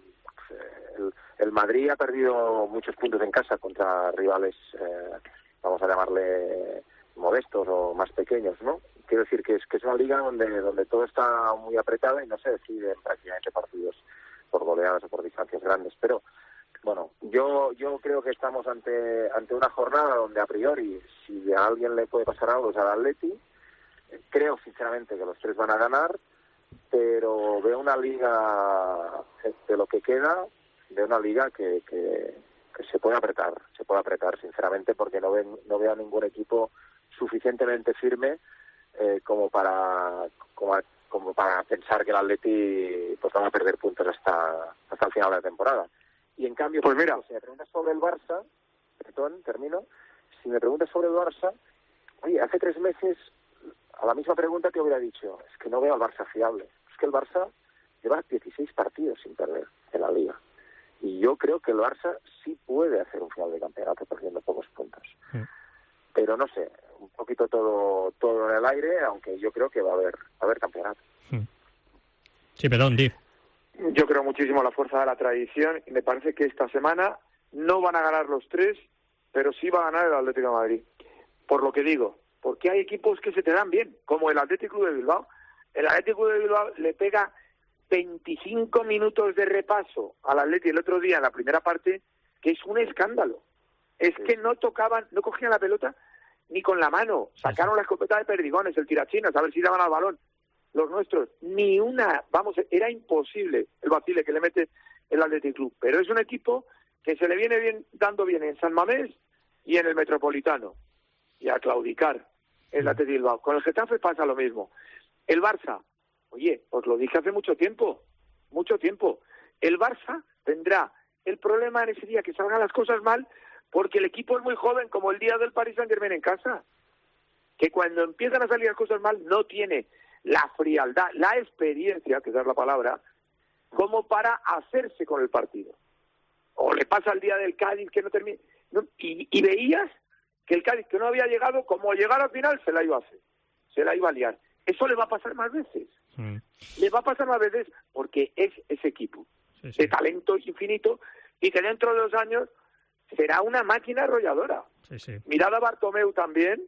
El, el Madrid ha perdido muchos puntos en casa contra rivales, eh, vamos a llamarle modestos o más pequeños, ¿no? Quiero decir que es que es una liga donde donde todo está muy apretado y no se deciden prácticamente partidos por goleadas o por distancias grandes. Pero bueno, yo yo creo que estamos ante ante una jornada donde a priori, si a alguien le puede pasar algo es al Atleti. Creo sinceramente que los tres van a ganar, pero veo una liga de lo que queda, de una liga que, que, que se puede apretar, se puede apretar sinceramente, porque no, ven, no veo a ningún equipo suficientemente firme eh, como para como, como para pensar que el Atleti pues va a perder puntos hasta hasta el final de la temporada. Y en cambio, pues mira, si me preguntas sobre el Barça, perdón, termino, si me preguntas sobre el Barça, oye, hace tres meses a la misma pregunta te hubiera dicho, es que no veo al Barça fiable. Es que el Barça lleva dieciséis partidos sin perder en la Liga. Y yo creo que el Barça sí puede hacer un final de campeonato perdiendo pocos puntos. Sí. Pero no sé, un poquito todo todo en el aire, aunque yo creo que va a haber va a haber campeonato. Sí, perdón, Di. Yo creo muchísimo en la fuerza de la tradición y me parece que esta semana no van a ganar los tres, pero sí va a ganar el Atlético de Madrid. Por lo que digo, porque hay equipos que se te dan bien, como el Atlético de Bilbao. El Atlético de Bilbao le pega veinticinco minutos de repaso al Atleti el otro día en la primera parte, que es un escándalo. Es que no tocaban, no cogían la pelota ni con la mano. Sacaron la escopeta de perdigones, el tirachinas, a ver si daban al balón. Los nuestros, ni una, vamos, era imposible el vacile que le mete el Athletic Club. Pero es un equipo que se le viene bien dando bien en San Mamés y en el Metropolitano. Y a claudicar el Athletic Bilbao. Con el Getafe pasa lo mismo. El Barça, oye, os lo dije hace mucho tiempo, mucho tiempo. El Barça tendrá el problema en ese día que salgan las cosas mal, porque el equipo es muy joven, como el día del Paris Saint-Germain en casa. Que cuando empiezan a salir las cosas mal, no tiene la frialdad, la experiencia, que esa es la palabra, como para hacerse con el partido. O le pasa el día del Cádiz que no termina. No, y, y veías que el Cádiz, que no había llegado, como llegara al final, se la iba a hacer. Se la iba a liar. Eso le va a pasar más veces. Mm. Le va a pasar más veces porque es ese equipo sí, sí. de talento infinito y que dentro de dos años será una máquina arrolladora. Sí, sí. Mirad a Bartomeu también,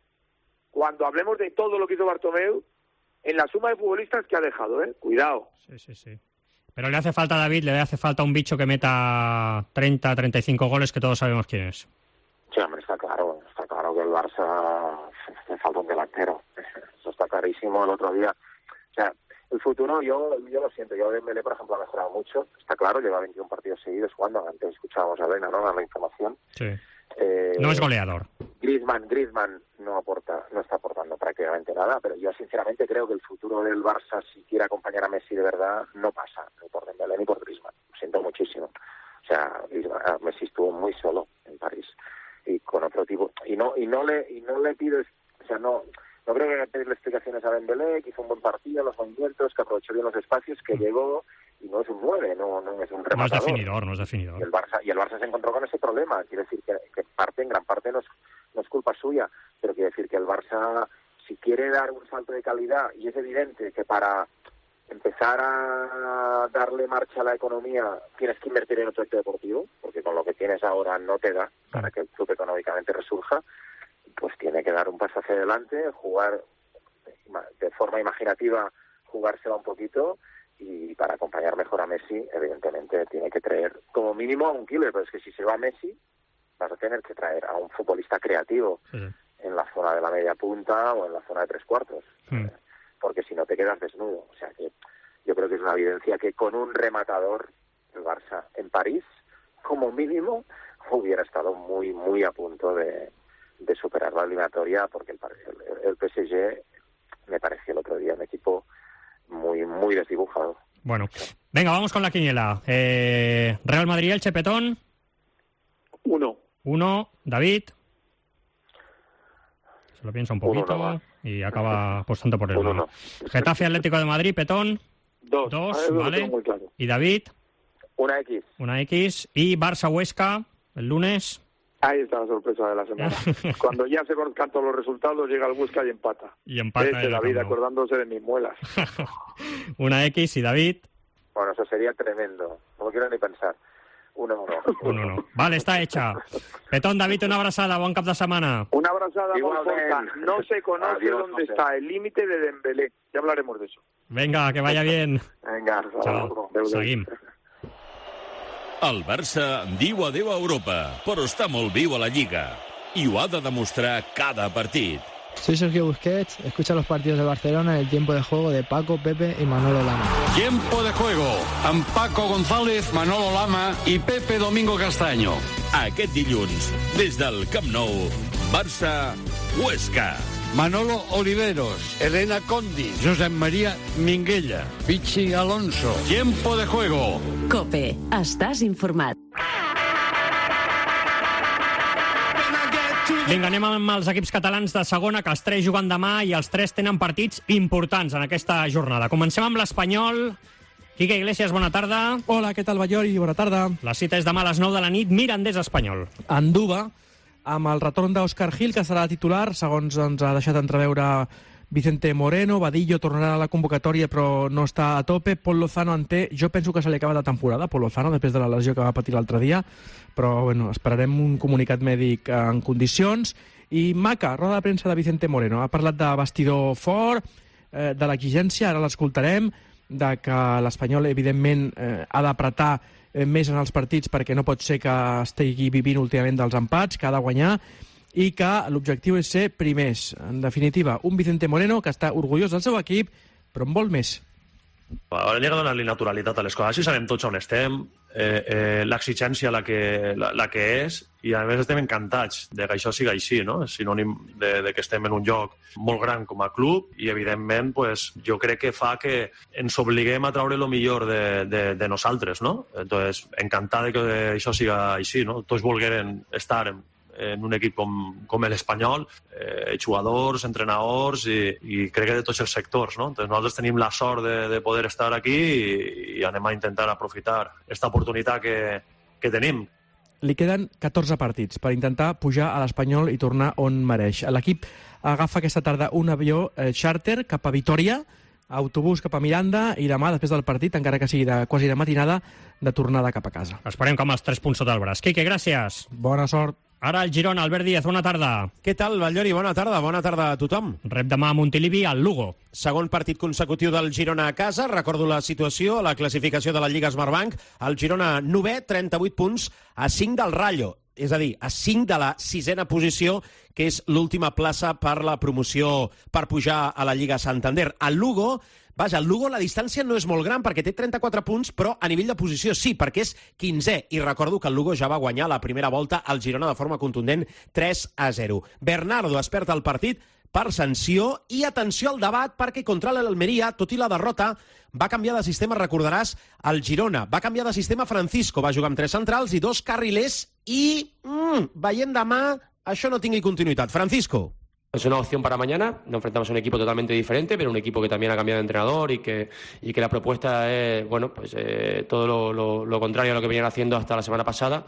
cuando hablemos de todo lo que hizo Bartomeu, en la suma de futbolistas que ha dejado, ¿eh? Cuidado. Sí, sí, sí. Pero le hace falta a David, le hace falta un bicho que meta treinta, treinta y cinco goles, que todos sabemos quién es. Sí, hombre, está claro, está claro que el Barça le falta un delantero. Eso está clarísimo el otro día. O sea, el futuro, yo yo lo siento, yo Dembélé, por ejemplo, ha mejorado mucho. Está claro, lleva veintiún partidos seguidos jugando. Antes escuchábamos a Elena, ¿no? A la información. Sí. Eh, no es goleador. Griezmann, Griezmann no aporta, no está aportando prácticamente nada, pero yo sinceramente creo que el futuro del Barça, si quiere acompañar a Messi de verdad, no pasa ni por Dembélé ni por Griezmann. Lo siento muchísimo. O sea, Griezmann, Messi estuvo muy solo en París y con otro tipo y no y no le y no le pido, o sea, no no creo que haya que pedirle explicaciones a Dembélé, que hizo un buen partido, los movimientos, que aprovechó bien los espacios, que llegó y no es un nueve, no no es un rematador. No es definidor, no es definidor. Y el Barça, y el Barça se encontró con ese problema. Quiere decir que, que parte, en gran parte no es, no es culpa suya, pero quiere decir que el Barça, si quiere dar un salto de calidad, y es evidente que para empezar a darle marcha a la economía tienes que invertir en otro acto deportivo, porque con lo que tienes ahora no te da para que el club económicamente resurja, pues tiene que dar un paso hacia adelante, jugar de forma imaginativa, jugársela un poquito, y para acompañar mejor a Messi, evidentemente tiene que traer como mínimo a un killer, pero es que si se va Messi, vas a tener que traer a un futbolista creativo sí. en la zona de la media punta o en la zona de tres cuartos, sí. porque si no te quedas desnudo. O sea que yo creo que es una evidencia que con un rematador, el Barça en París, como mínimo, hubiera estado muy, muy a punto de, de superar la eliminatoria, porque el, el, el P S G me pareció el otro día un equipo muy, muy desdibujado. Bueno, venga, vamos con la quiniela. Eh, Real Madrid, el Chepetón. Uno. Uno. David. Se lo piensa un poquito uno, no y acaba apostando por el uno. uno. No. Getafe, Atlético de Madrid, Petón. Dos. Dos, ver, vale. muy claro. Y David. Una X. Una X. Y Barça Huesca, el lunes. Ahí está la sorpresa de la semana. Cuando ya se conozcan todos los resultados, llega el Huesca y empata. Y empata. Ese David, acordándose de mis muelas. Una X y David. Bueno, eso sería tremendo. No lo quiero ni pensar. Uno, uno. Uno, uno. Vale, está hecha. Petón, David, una abrazada. Bon cap de setmana. Una abrazada muy forta. No se conoce Adiós, dónde José. está el límite de Dembélé. Ya hablaremos de eso. Vinga, que vaya bien. Vinga, Ciao. Seguim. El Barça diu adeu a Europa, però està molt viu a la Lliga. I ho ha de demostrar cada partit. Soy Sergio Busquets, escucha los partidos de Barcelona en el tiempo de juego de Paco, Pepe y Manolo Lama. Tiempo de juego amb Paco González, Manolo Lama i Pepe Domingo Castaño. Aquest dilluns, des del Camp Nou, Barça-Huesca. Manolo Oliveros, Elena Condi, Josep María Minguella, Pichi Alonso. Tiempo de juego. COPE. Estàs informat. Vinga, anem amb els equips catalans de segona, que els tres juguen demà i els tres tenen partits importants en aquesta jornada. Comencem amb l'Espanyol. Quique Iglesias, bona tarda. Hola, què tal, Ballori? Bona tarda. La cita és demà a les nou de la nit, Mirandés Espanyol. Anduba, amb el retorn d'Òscar Gil, que serà titular, segons ens ha deixat entreveure Vicente Moreno. Vadillo tornarà a la convocatòria, però no està a tope. Pol Lozano en té, jo penso que se li acaba de temporada, Pol Lozano, després de la lesió que va patir l'altre dia, però bueno, esperarem un comunicat mèdic en condicions. I Maca, roda de premsa de Vicente Moreno, ha parlat de vestidor fort, eh, de l'exigència, ara l'escoltarem, de que l'Espanyol, evidentment, eh, ha d'apretar més en els partits perquè no pot ser que estigui vivint últimament dels empats, que ha de guanyar, i que l'objectiu és ser primers. En definitiva, un Vicente Moreno que està orgullós del seu equip, però en vol més. Ara li ha donat-li naturalitat a les coses, així sabem tots on estem, eh, eh, l'exigència la que, la, la que és, i a més estem encantats de que això sigui així, no? És sinònim de, de que estem en un lloc molt gran com a club i, evidentment, pues, jo crec que fa que ens obliguem a treure el millor de, de, de nosaltres, no? Entonces, encantat de que això siga així, no? Tots volgueren estar en, en un equip com, com l'Espanyol, eh, jugadors, entrenadors i, i crec que de tots els sectors, no? Entonces, nosaltres tenim la sort de, de poder estar aquí i, i anem a intentar aprofitar aquesta oportunitat que, que tenim. Li queden catorze partits per intentar pujar a l'Espanyol i tornar on mereix. L'equip agafa aquesta tarda un avió eh, charter cap a Vitòria, autobús cap a Miranda i demà, després del partit, encara que sigui de, quasi de matinada, de tornada cap a casa. Esperem que amb els tres punts sota el braç. Quique, gràcies. Bona sort. Ara el Girona, Albert Díaz, bona tarda. Què tal, Ballori? Bona tarda, bona tarda a tothom. Rep demà a Montilivi al Lugo. Segon partit consecutiu del Girona a casa. Recordo la situació, la classificació de la Lliga Smartbank. El Girona novè, trenta-vuit punts, a cinc del Rayo. És a dir, a cinc de la sisena posició, que és l'última plaça per la promoció per pujar a la Lliga Santander. El Lugo... Vaja, el Lugo la distància no és molt gran perquè té trenta-quatre punts, però a nivell de posició sí, perquè és quinzè. I recordo que el Lugo ja va guanyar la primera volta al Girona de forma contundent tres a zero. Bernardo desperta el partit per sanció i atenció al debat perquè contra l'Almeria, tot i la derrota, va canviar de sistema, recordaràs, el Girona. Va canviar de sistema Francisco, va jugar amb tres centrals i dos carrilers i, mm, veient demà, això no tingui continuïtat. Francisco. Es una opción para mañana. Nos enfrentamos a un equipo totalmente diferente, pero un equipo que también ha cambiado de entrenador y que, y que la propuesta es, bueno, pues eh, todo lo, lo, lo contrario a lo que venían haciendo hasta la semana pasada.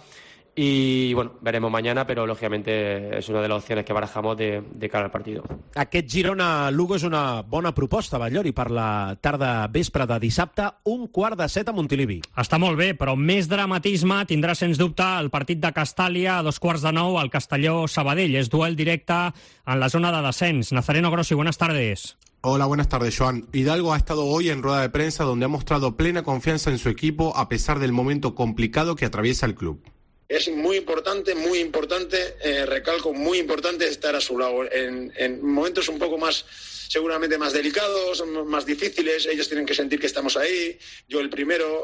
I, bueno, veremos mañana, però lògicament és una de les opcions que barajamos de, de cara al partit. Aquest Girona-Lugo és una bona proposta, Batllori, per la tarda vespre de dissabte, un quart de set a Montilivi. Està molt bé, però més dramatisme tindrà, sens dubte, el partit de Castàlia a dos quarts de nou al Castelló-Sabadell. És duel directe en la zona de descens. Nazareno Grossi, buenas tardes. Hola, buenas tardes, Joan. Hidalgo ha estado hoy en rueda de prensa donde ha mostrado plena confianza en su equipo a pesar del momento complicado que atraviesa el club. Es muy importante, muy importante, eh, recalco, muy importante estar a su lado. En, en momentos un poco más, seguramente más delicados, más difíciles, ellos tienen que sentir que estamos ahí, yo el primero,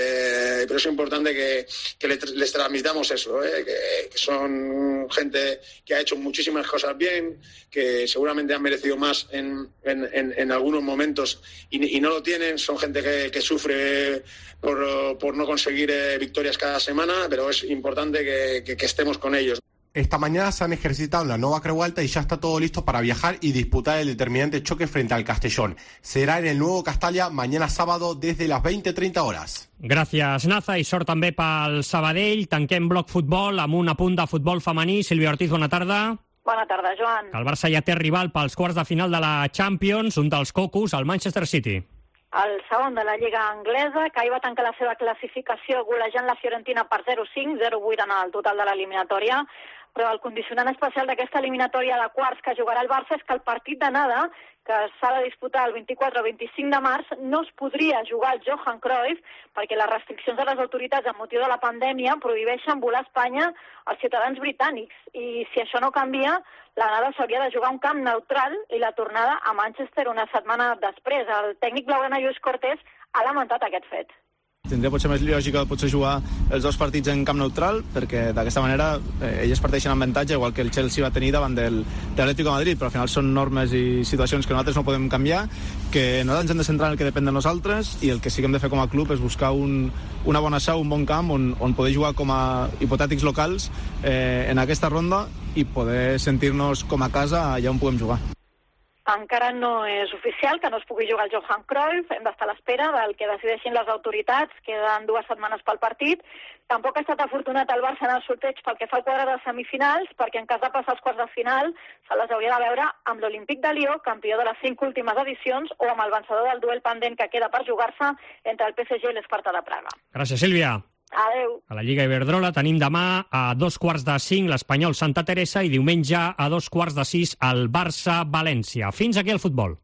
eh, pero es importante que, que les, les transmitamos eso, eh, que, que son gente que ha hecho muchísimas cosas bien, que seguramente han merecido más en, en, en, en algunos momentos y, y no lo tienen, son gente que, que sufre por, por no conseguir eh, victorias cada semana, pero es importante que, que, que estemos con ellos. Esta mañana se han ejercitado en la Nova Creu Alta y ya está todo listo para viajar y disputar el determinante choque frente al Castellón. Será en el nuevo Castalla mañana sábado desde las veinte treinta horas. Gràcies, Naza, i sort també pel Sabadell. Tanquem bloc futbol amb un apunt de futbol femení. Sílvia Ortiz, bona tarda. Bona tarda, Joan. El Barça ja té rival pels quarts de final de la Champions, un dels cocos, el Manchester City. El segon de la Lliga Anglesa, que ahir va tancar la seva classificació golejant la Fiorentina per zero cinc, zero vuit en el total de l'eliminatòria, però el condicionant especial d'aquesta eliminatòria de quarts que jugarà el Barça és que el partit d'anada, que s'ha de disputar el vint-i-quatre o vint-i-cinc de març, no es podria jugar al Johan Cruyff perquè les restriccions de les autoritats amb motiu de la pandèmia prohibeixen volar a Espanya als ciutadans britànics. I si això no canvia, l'anada s'hauria de jugar a un camp neutral i la tornada a Manchester una setmana després. El tècnic blaugrana Lluís Cortés ha lamentat aquest fet. Tindria potser més lògica potser jugar els dos partits en camp neutral, perquè d'aquesta manera eh, elles parteixen en avantatge, igual que el Chelsea va tenir davant del, de l'Atlético de Madrid, però al final són normes i situacions que nosaltres no podem canviar, que nosaltres ens hem de centrar en el que depèn de nosaltres i el que sí que hem de fer com a club és buscar un, una bona seu, un bon camp on, on poder jugar com a hipotètics locals eh, en aquesta ronda i poder sentir-nos com a casa allà on puguem jugar. Encara no és oficial que no es pugui jugar al Johan Cruyff, hem d'estar a l'espera del que decideixin les autoritats, queden dues setmanes pel partit. Tampoc ha estat afortunat el Barça en el sorteig pel que fa al quadre de semifinals, perquè en cas de passar als quarts de final se les hauria de veure amb l'Olímpic de Lió, campió de les cinc últimes edicions, o amb el vencedor del duel pendent que queda per jugar-se entre el P S G i l'Esparta de Praga. Gràcies, Sílvia. Adéu. A la Lliga Iberdrola tenim demà a dos quarts de cinc l'Espanyol Santa Teresa i diumenge a dos quarts de sis el Barça-València. Fins aquí el futbol.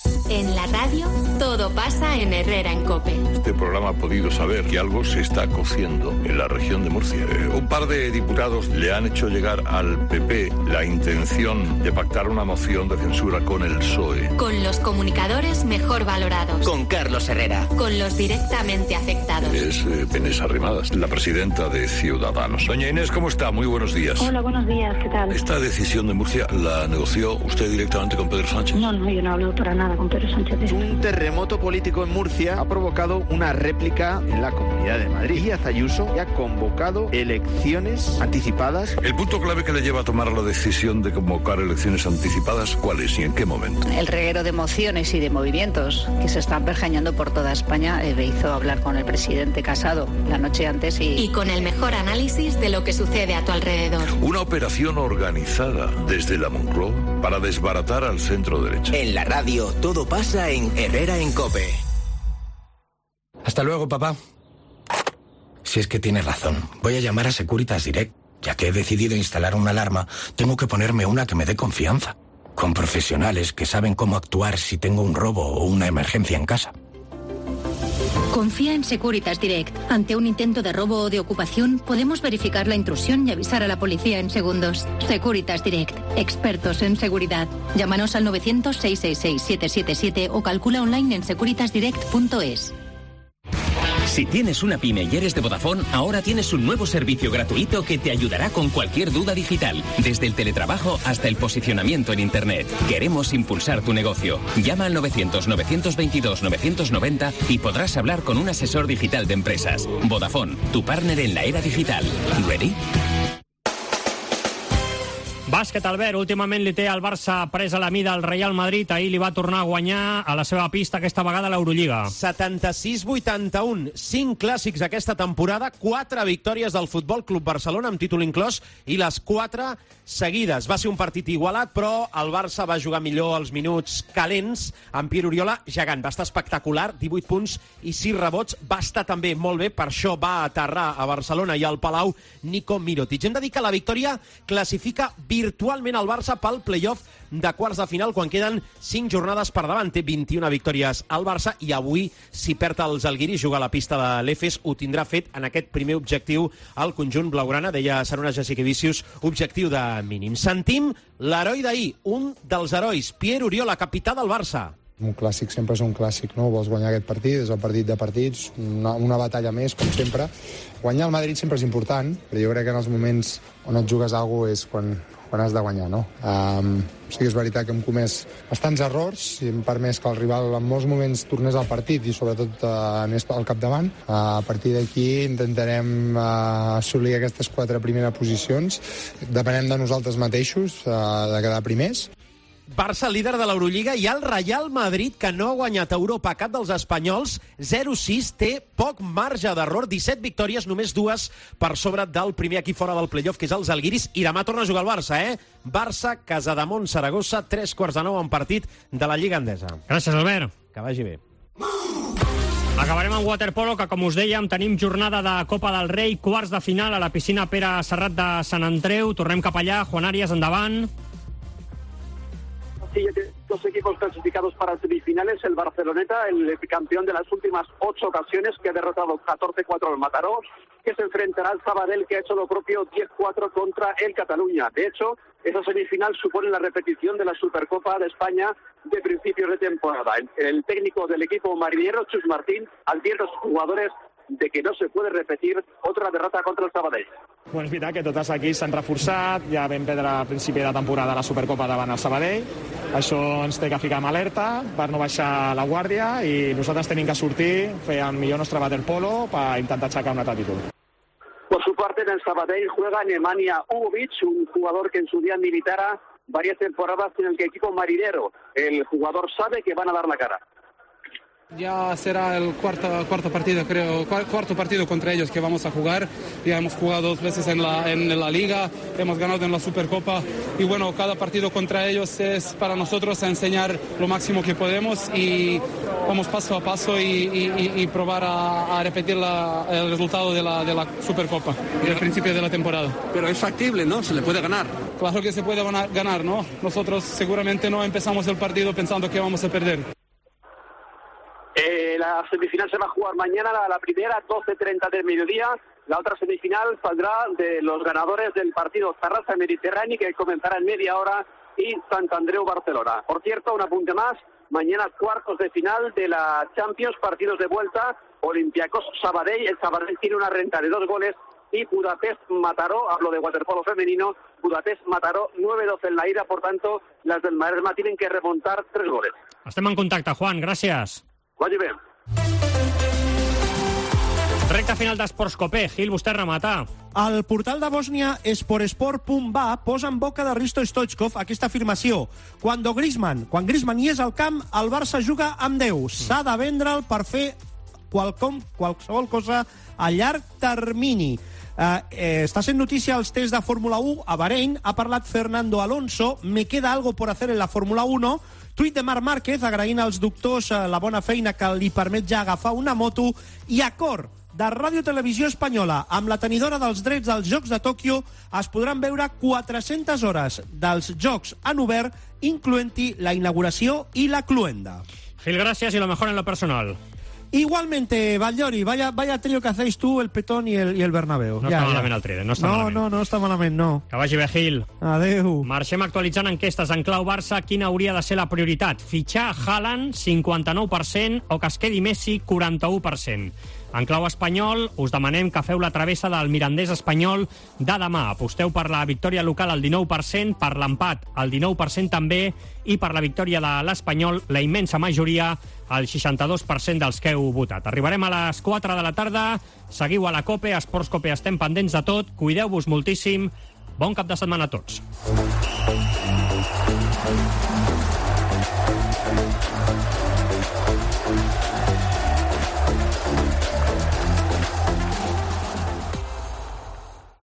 En la radio, todo pasa en Herrera en COPE. Este programa ha podido saber que algo se está cociendo en la región de Murcia. Eh, un par de diputados le han hecho llegar al P P la intención de pactar una moción de censura con el P S O E. Con los comunicadores mejor valorados. Con Carlos Herrera. Con los directamente afectados. Es eh, Inés Arrimadas, la presidenta de Ciudadanos. Doña Inés, ¿cómo está? Muy buenos días. Hola, buenos días, ¿qué tal? ¿Esta decisión de Murcia la negoció usted directamente con Pedro Sánchez? No, no, yo no hablo para nada con Pedro Sánchez. Un terremoto político en Murcia ha provocado una réplica en la Comunidad de Madrid. Díaz Ayuso ha convocado elecciones anticipadas. El punto clave que le lleva a tomar la decisión de convocar elecciones anticipadas, ¿cuál es y en qué momento? El reguero de mociones y de movimientos que se están pergeñando por toda España eh, me hizo hablar con el presidente Casado la noche antes y... Y con el mejor análisis de lo que sucede a tu alrededor. Una operación organizada desde la Moncloa para desbaratar al centro derecha. En la radio todo pasa en Herrera en COPE. Hasta luego, papá. Si es que tienes razón, voy a llamar a Securitas Direct. Ya que he decidido instalar una alarma, tengo que ponerme una que me dé confianza. Con profesionales que saben cómo actuar si tengo un robo o una emergencia en casa. Confía en Securitas Direct. Ante un intento de robo o de ocupación, podemos verificar la intrusión y avisar a la policía en segundos. Securitas Direct. Expertos en seguridad. Llámanos al novecientos, seiscientos sesenta y seis, setecientos setenta y siete o calcula online en securitas direct punto es. Si tienes una pyme y eres de Vodafone, ahora tienes un nuevo servicio gratuito que te ayudará con cualquier duda digital, desde el teletrabajo hasta el posicionamiento en Internet. Queremos impulsar tu negocio. Llama al novecientos, novecientos veintidós, novecientos noventa y podrás hablar con un asesor digital de empresas. Vodafone, tu partner en la era digital. ¿Ready? Bàsquet, Albert, últimament li té el Barça pres a la mida al Real Madrid. Ahir li va tornar a guanyar a la seva pista, aquesta vegada a l'Eurolliga. setanta-sis vuitanta-un, cinc clàssics aquesta temporada, quatre victòries del Futbol Club Barcelona amb títol inclòs i les quatre seguides. Va ser un partit igualat, però el Barça va jugar millor els minuts calents amb Pierre Oriola gegant. Va estar espectacular, divuit punts i sis rebots. Va estar també molt bé, per això va aterrar a Barcelona i al Palau Nico Mirotic. Hem de dir que la victòria classifica virtualment el Barça pel play-off de quarts de final quan queden cinc jornades per davant. Té vint-i-una victòries al Barça i avui, si perd els Žalgiris, juga a la pista de l'Efes, ho tindrà fet en aquest primer objectiu al conjunt blaugrana. Deia Saruna Jasikevičius, objectiu de mínim. Sentim l'heroi d'ahir, un dels herois, Pierre Oriola, capità del Barça. Un clàssic sempre és un clàssic, no? Vols guanyar aquest partit, és el partit de partits, una, una batalla més, com sempre. Guanyar el Madrid sempre és important, però jo crec que en els moments on et jugues alguna cosa és quan, quan has de guanyar, no? Um, sí que és veritat que hem comès bastants errors i hem permès que el rival en molts moments tornés al partit i sobretot uh, anés al capdavant. Uh, a partir d'aquí intentarem uh, assolir aquestes quatre primeres posicions. Depenem de nosaltres mateixos, uh, de quedar primers. Barça, líder de l'Eurolliga, i el Real Madrid, que no ha guanyat a Europa cap dels espanyols, zero sis, té poc marge d'error, disset victòries, només dues per sobre del primer equip fora del playoff, que és els Žalgiris, i demà torna a jugar el Barça, eh? Barça, Casademont, Saragossa, tres quarts de nou en partit de la Lliga Endesa. Gràcies, Albert. Que vagi bé. Acabarem amb waterpolo, que, com us dèiem, tenim jornada de Copa del Rei, quarts de final a la piscina Pere Serrat de Sant Andreu. Tornem cap allà. Juan Arias, endavant. Sí, dos equipos clasificados para semifinales, el Barceloneta, el campeón de las últimas ocho ocasiones, que ha derrotado catorce cuatro al Mataró, que se enfrentará al Sabadell, que ha hecho lo propio diez cuatro contra el Cataluña. De hecho, esa semifinal supone la repetición de la Supercopa de España de principios de temporada. El técnico del equipo marinero, Chus Martín, advierte a sus jugadores de que no se puede repetir otra derrota contra el Sabadell. Bueno, és veritat que tots els equips s'han reforçat, ja vam perdre a principi de temporada la Supercopa davant el Sabadell, això ens té que ficar en alerta per no baixar la guàrdia i nosaltres tenim que sortir, fer el millor nostre waterpolo per intentar aixecar un altre títol. Por su parte, en el Sabadell juega Nemanja Ubovic, un jugador que en su día militara varias temporadas en el equipo marinero. El jugador sabe que van a dar la cara. Ya será el cuarto, cuarto partido, creo, cuarto partido contra ellos que vamos a jugar. Ya hemos jugado dos veces en la, en la Liga, hemos ganado en la Supercopa y bueno, cada partido contra ellos es para nosotros enseñar lo máximo que podemos y vamos paso a paso y, y, y probar a, a repetir la, el resultado de la, de la Supercopa y el principio de la temporada. Pero es factible, ¿no? Se le puede ganar. Claro que se puede ganar, ¿no? Nosotros seguramente no empezamos el partido pensando que vamos a perder. Eh, la semifinal se va a jugar mañana, la, la primera, doce treinta del mediodía. La otra semifinal saldrá de los ganadores del partido Tarrasa Mediterráneo, que comenzará en media hora, y Sant Andreu Barcelona. Por cierto, un apunte más, mañana cuartos de final de la Champions, partidos de vuelta, Olympiacos Sabadell. El Sabadell tiene una renta de dos goles y Budapest Mataró, hablo de waterpolo femenino, Budapest Mataró nueve doce en la ida, por tanto, las del Maresma tienen que remontar tres goles. Estem en contacte, Juan, gràcies. Vagi bé. Recta final d'Esports Copé. Gil, vostè remata. El portal de Bòsnia esportsport punt ba posa en boca de Risto Stoichkov aquesta afirmació. Quan Griezmann, quan Griezmann hi és al camp, el Barça juga amb Déu. S'ha de vendre'l per fer qualcom, qualsevol cosa a llarg termini. Uh, eh, està sent notícia els tests de Fórmula u a Bahrein. Ha parlat Fernando Alonso. Me queda algo por hacer en la Fórmula uno. Tuit de Marc Márquez agraint als doctors la bona feina que li permet ja agafar una moto, i acord de Ràdio Televisió Espanyola amb la tenidora dels drets dels Jocs de Tòquio es podran veure quatre-centes hores dels Jocs en obert, incloent-hi la inauguració i la cluenda. Gil, gràcies i lo mejor en lo personal. Igualmente, Vallori, vaya, vaya trío que hacéis tú, el Petón y el, y el Bernabéu. No ja, està ja. malament el trident, no està no, malament. No, no està malament, no. Que vagi bé, Gil. Adéu. Marxem actualitzant enquestes en clau Barça. Quina hauria de ser la prioritat? Fitxar Haaland, cinquanta-nou per cent, o que es quedi Messi, quaranta-u per cent. En clau espanyol, us demanem que feu la travessa del Mirandés espanyol de demà. Aposteu per la victòria local al dinou per cent, per l'empat al dinou per cent també, i per la victòria de l'Espanyol, la immensa majoria, el seixanta-dos per cent dels que heu votat. Arribarem a les quatre de la tarda. Seguiu a la COPE, a Esports COPE, estem pendents de tot. Cuideu-vos moltíssim. Bon cap de setmana a tots. Thank you.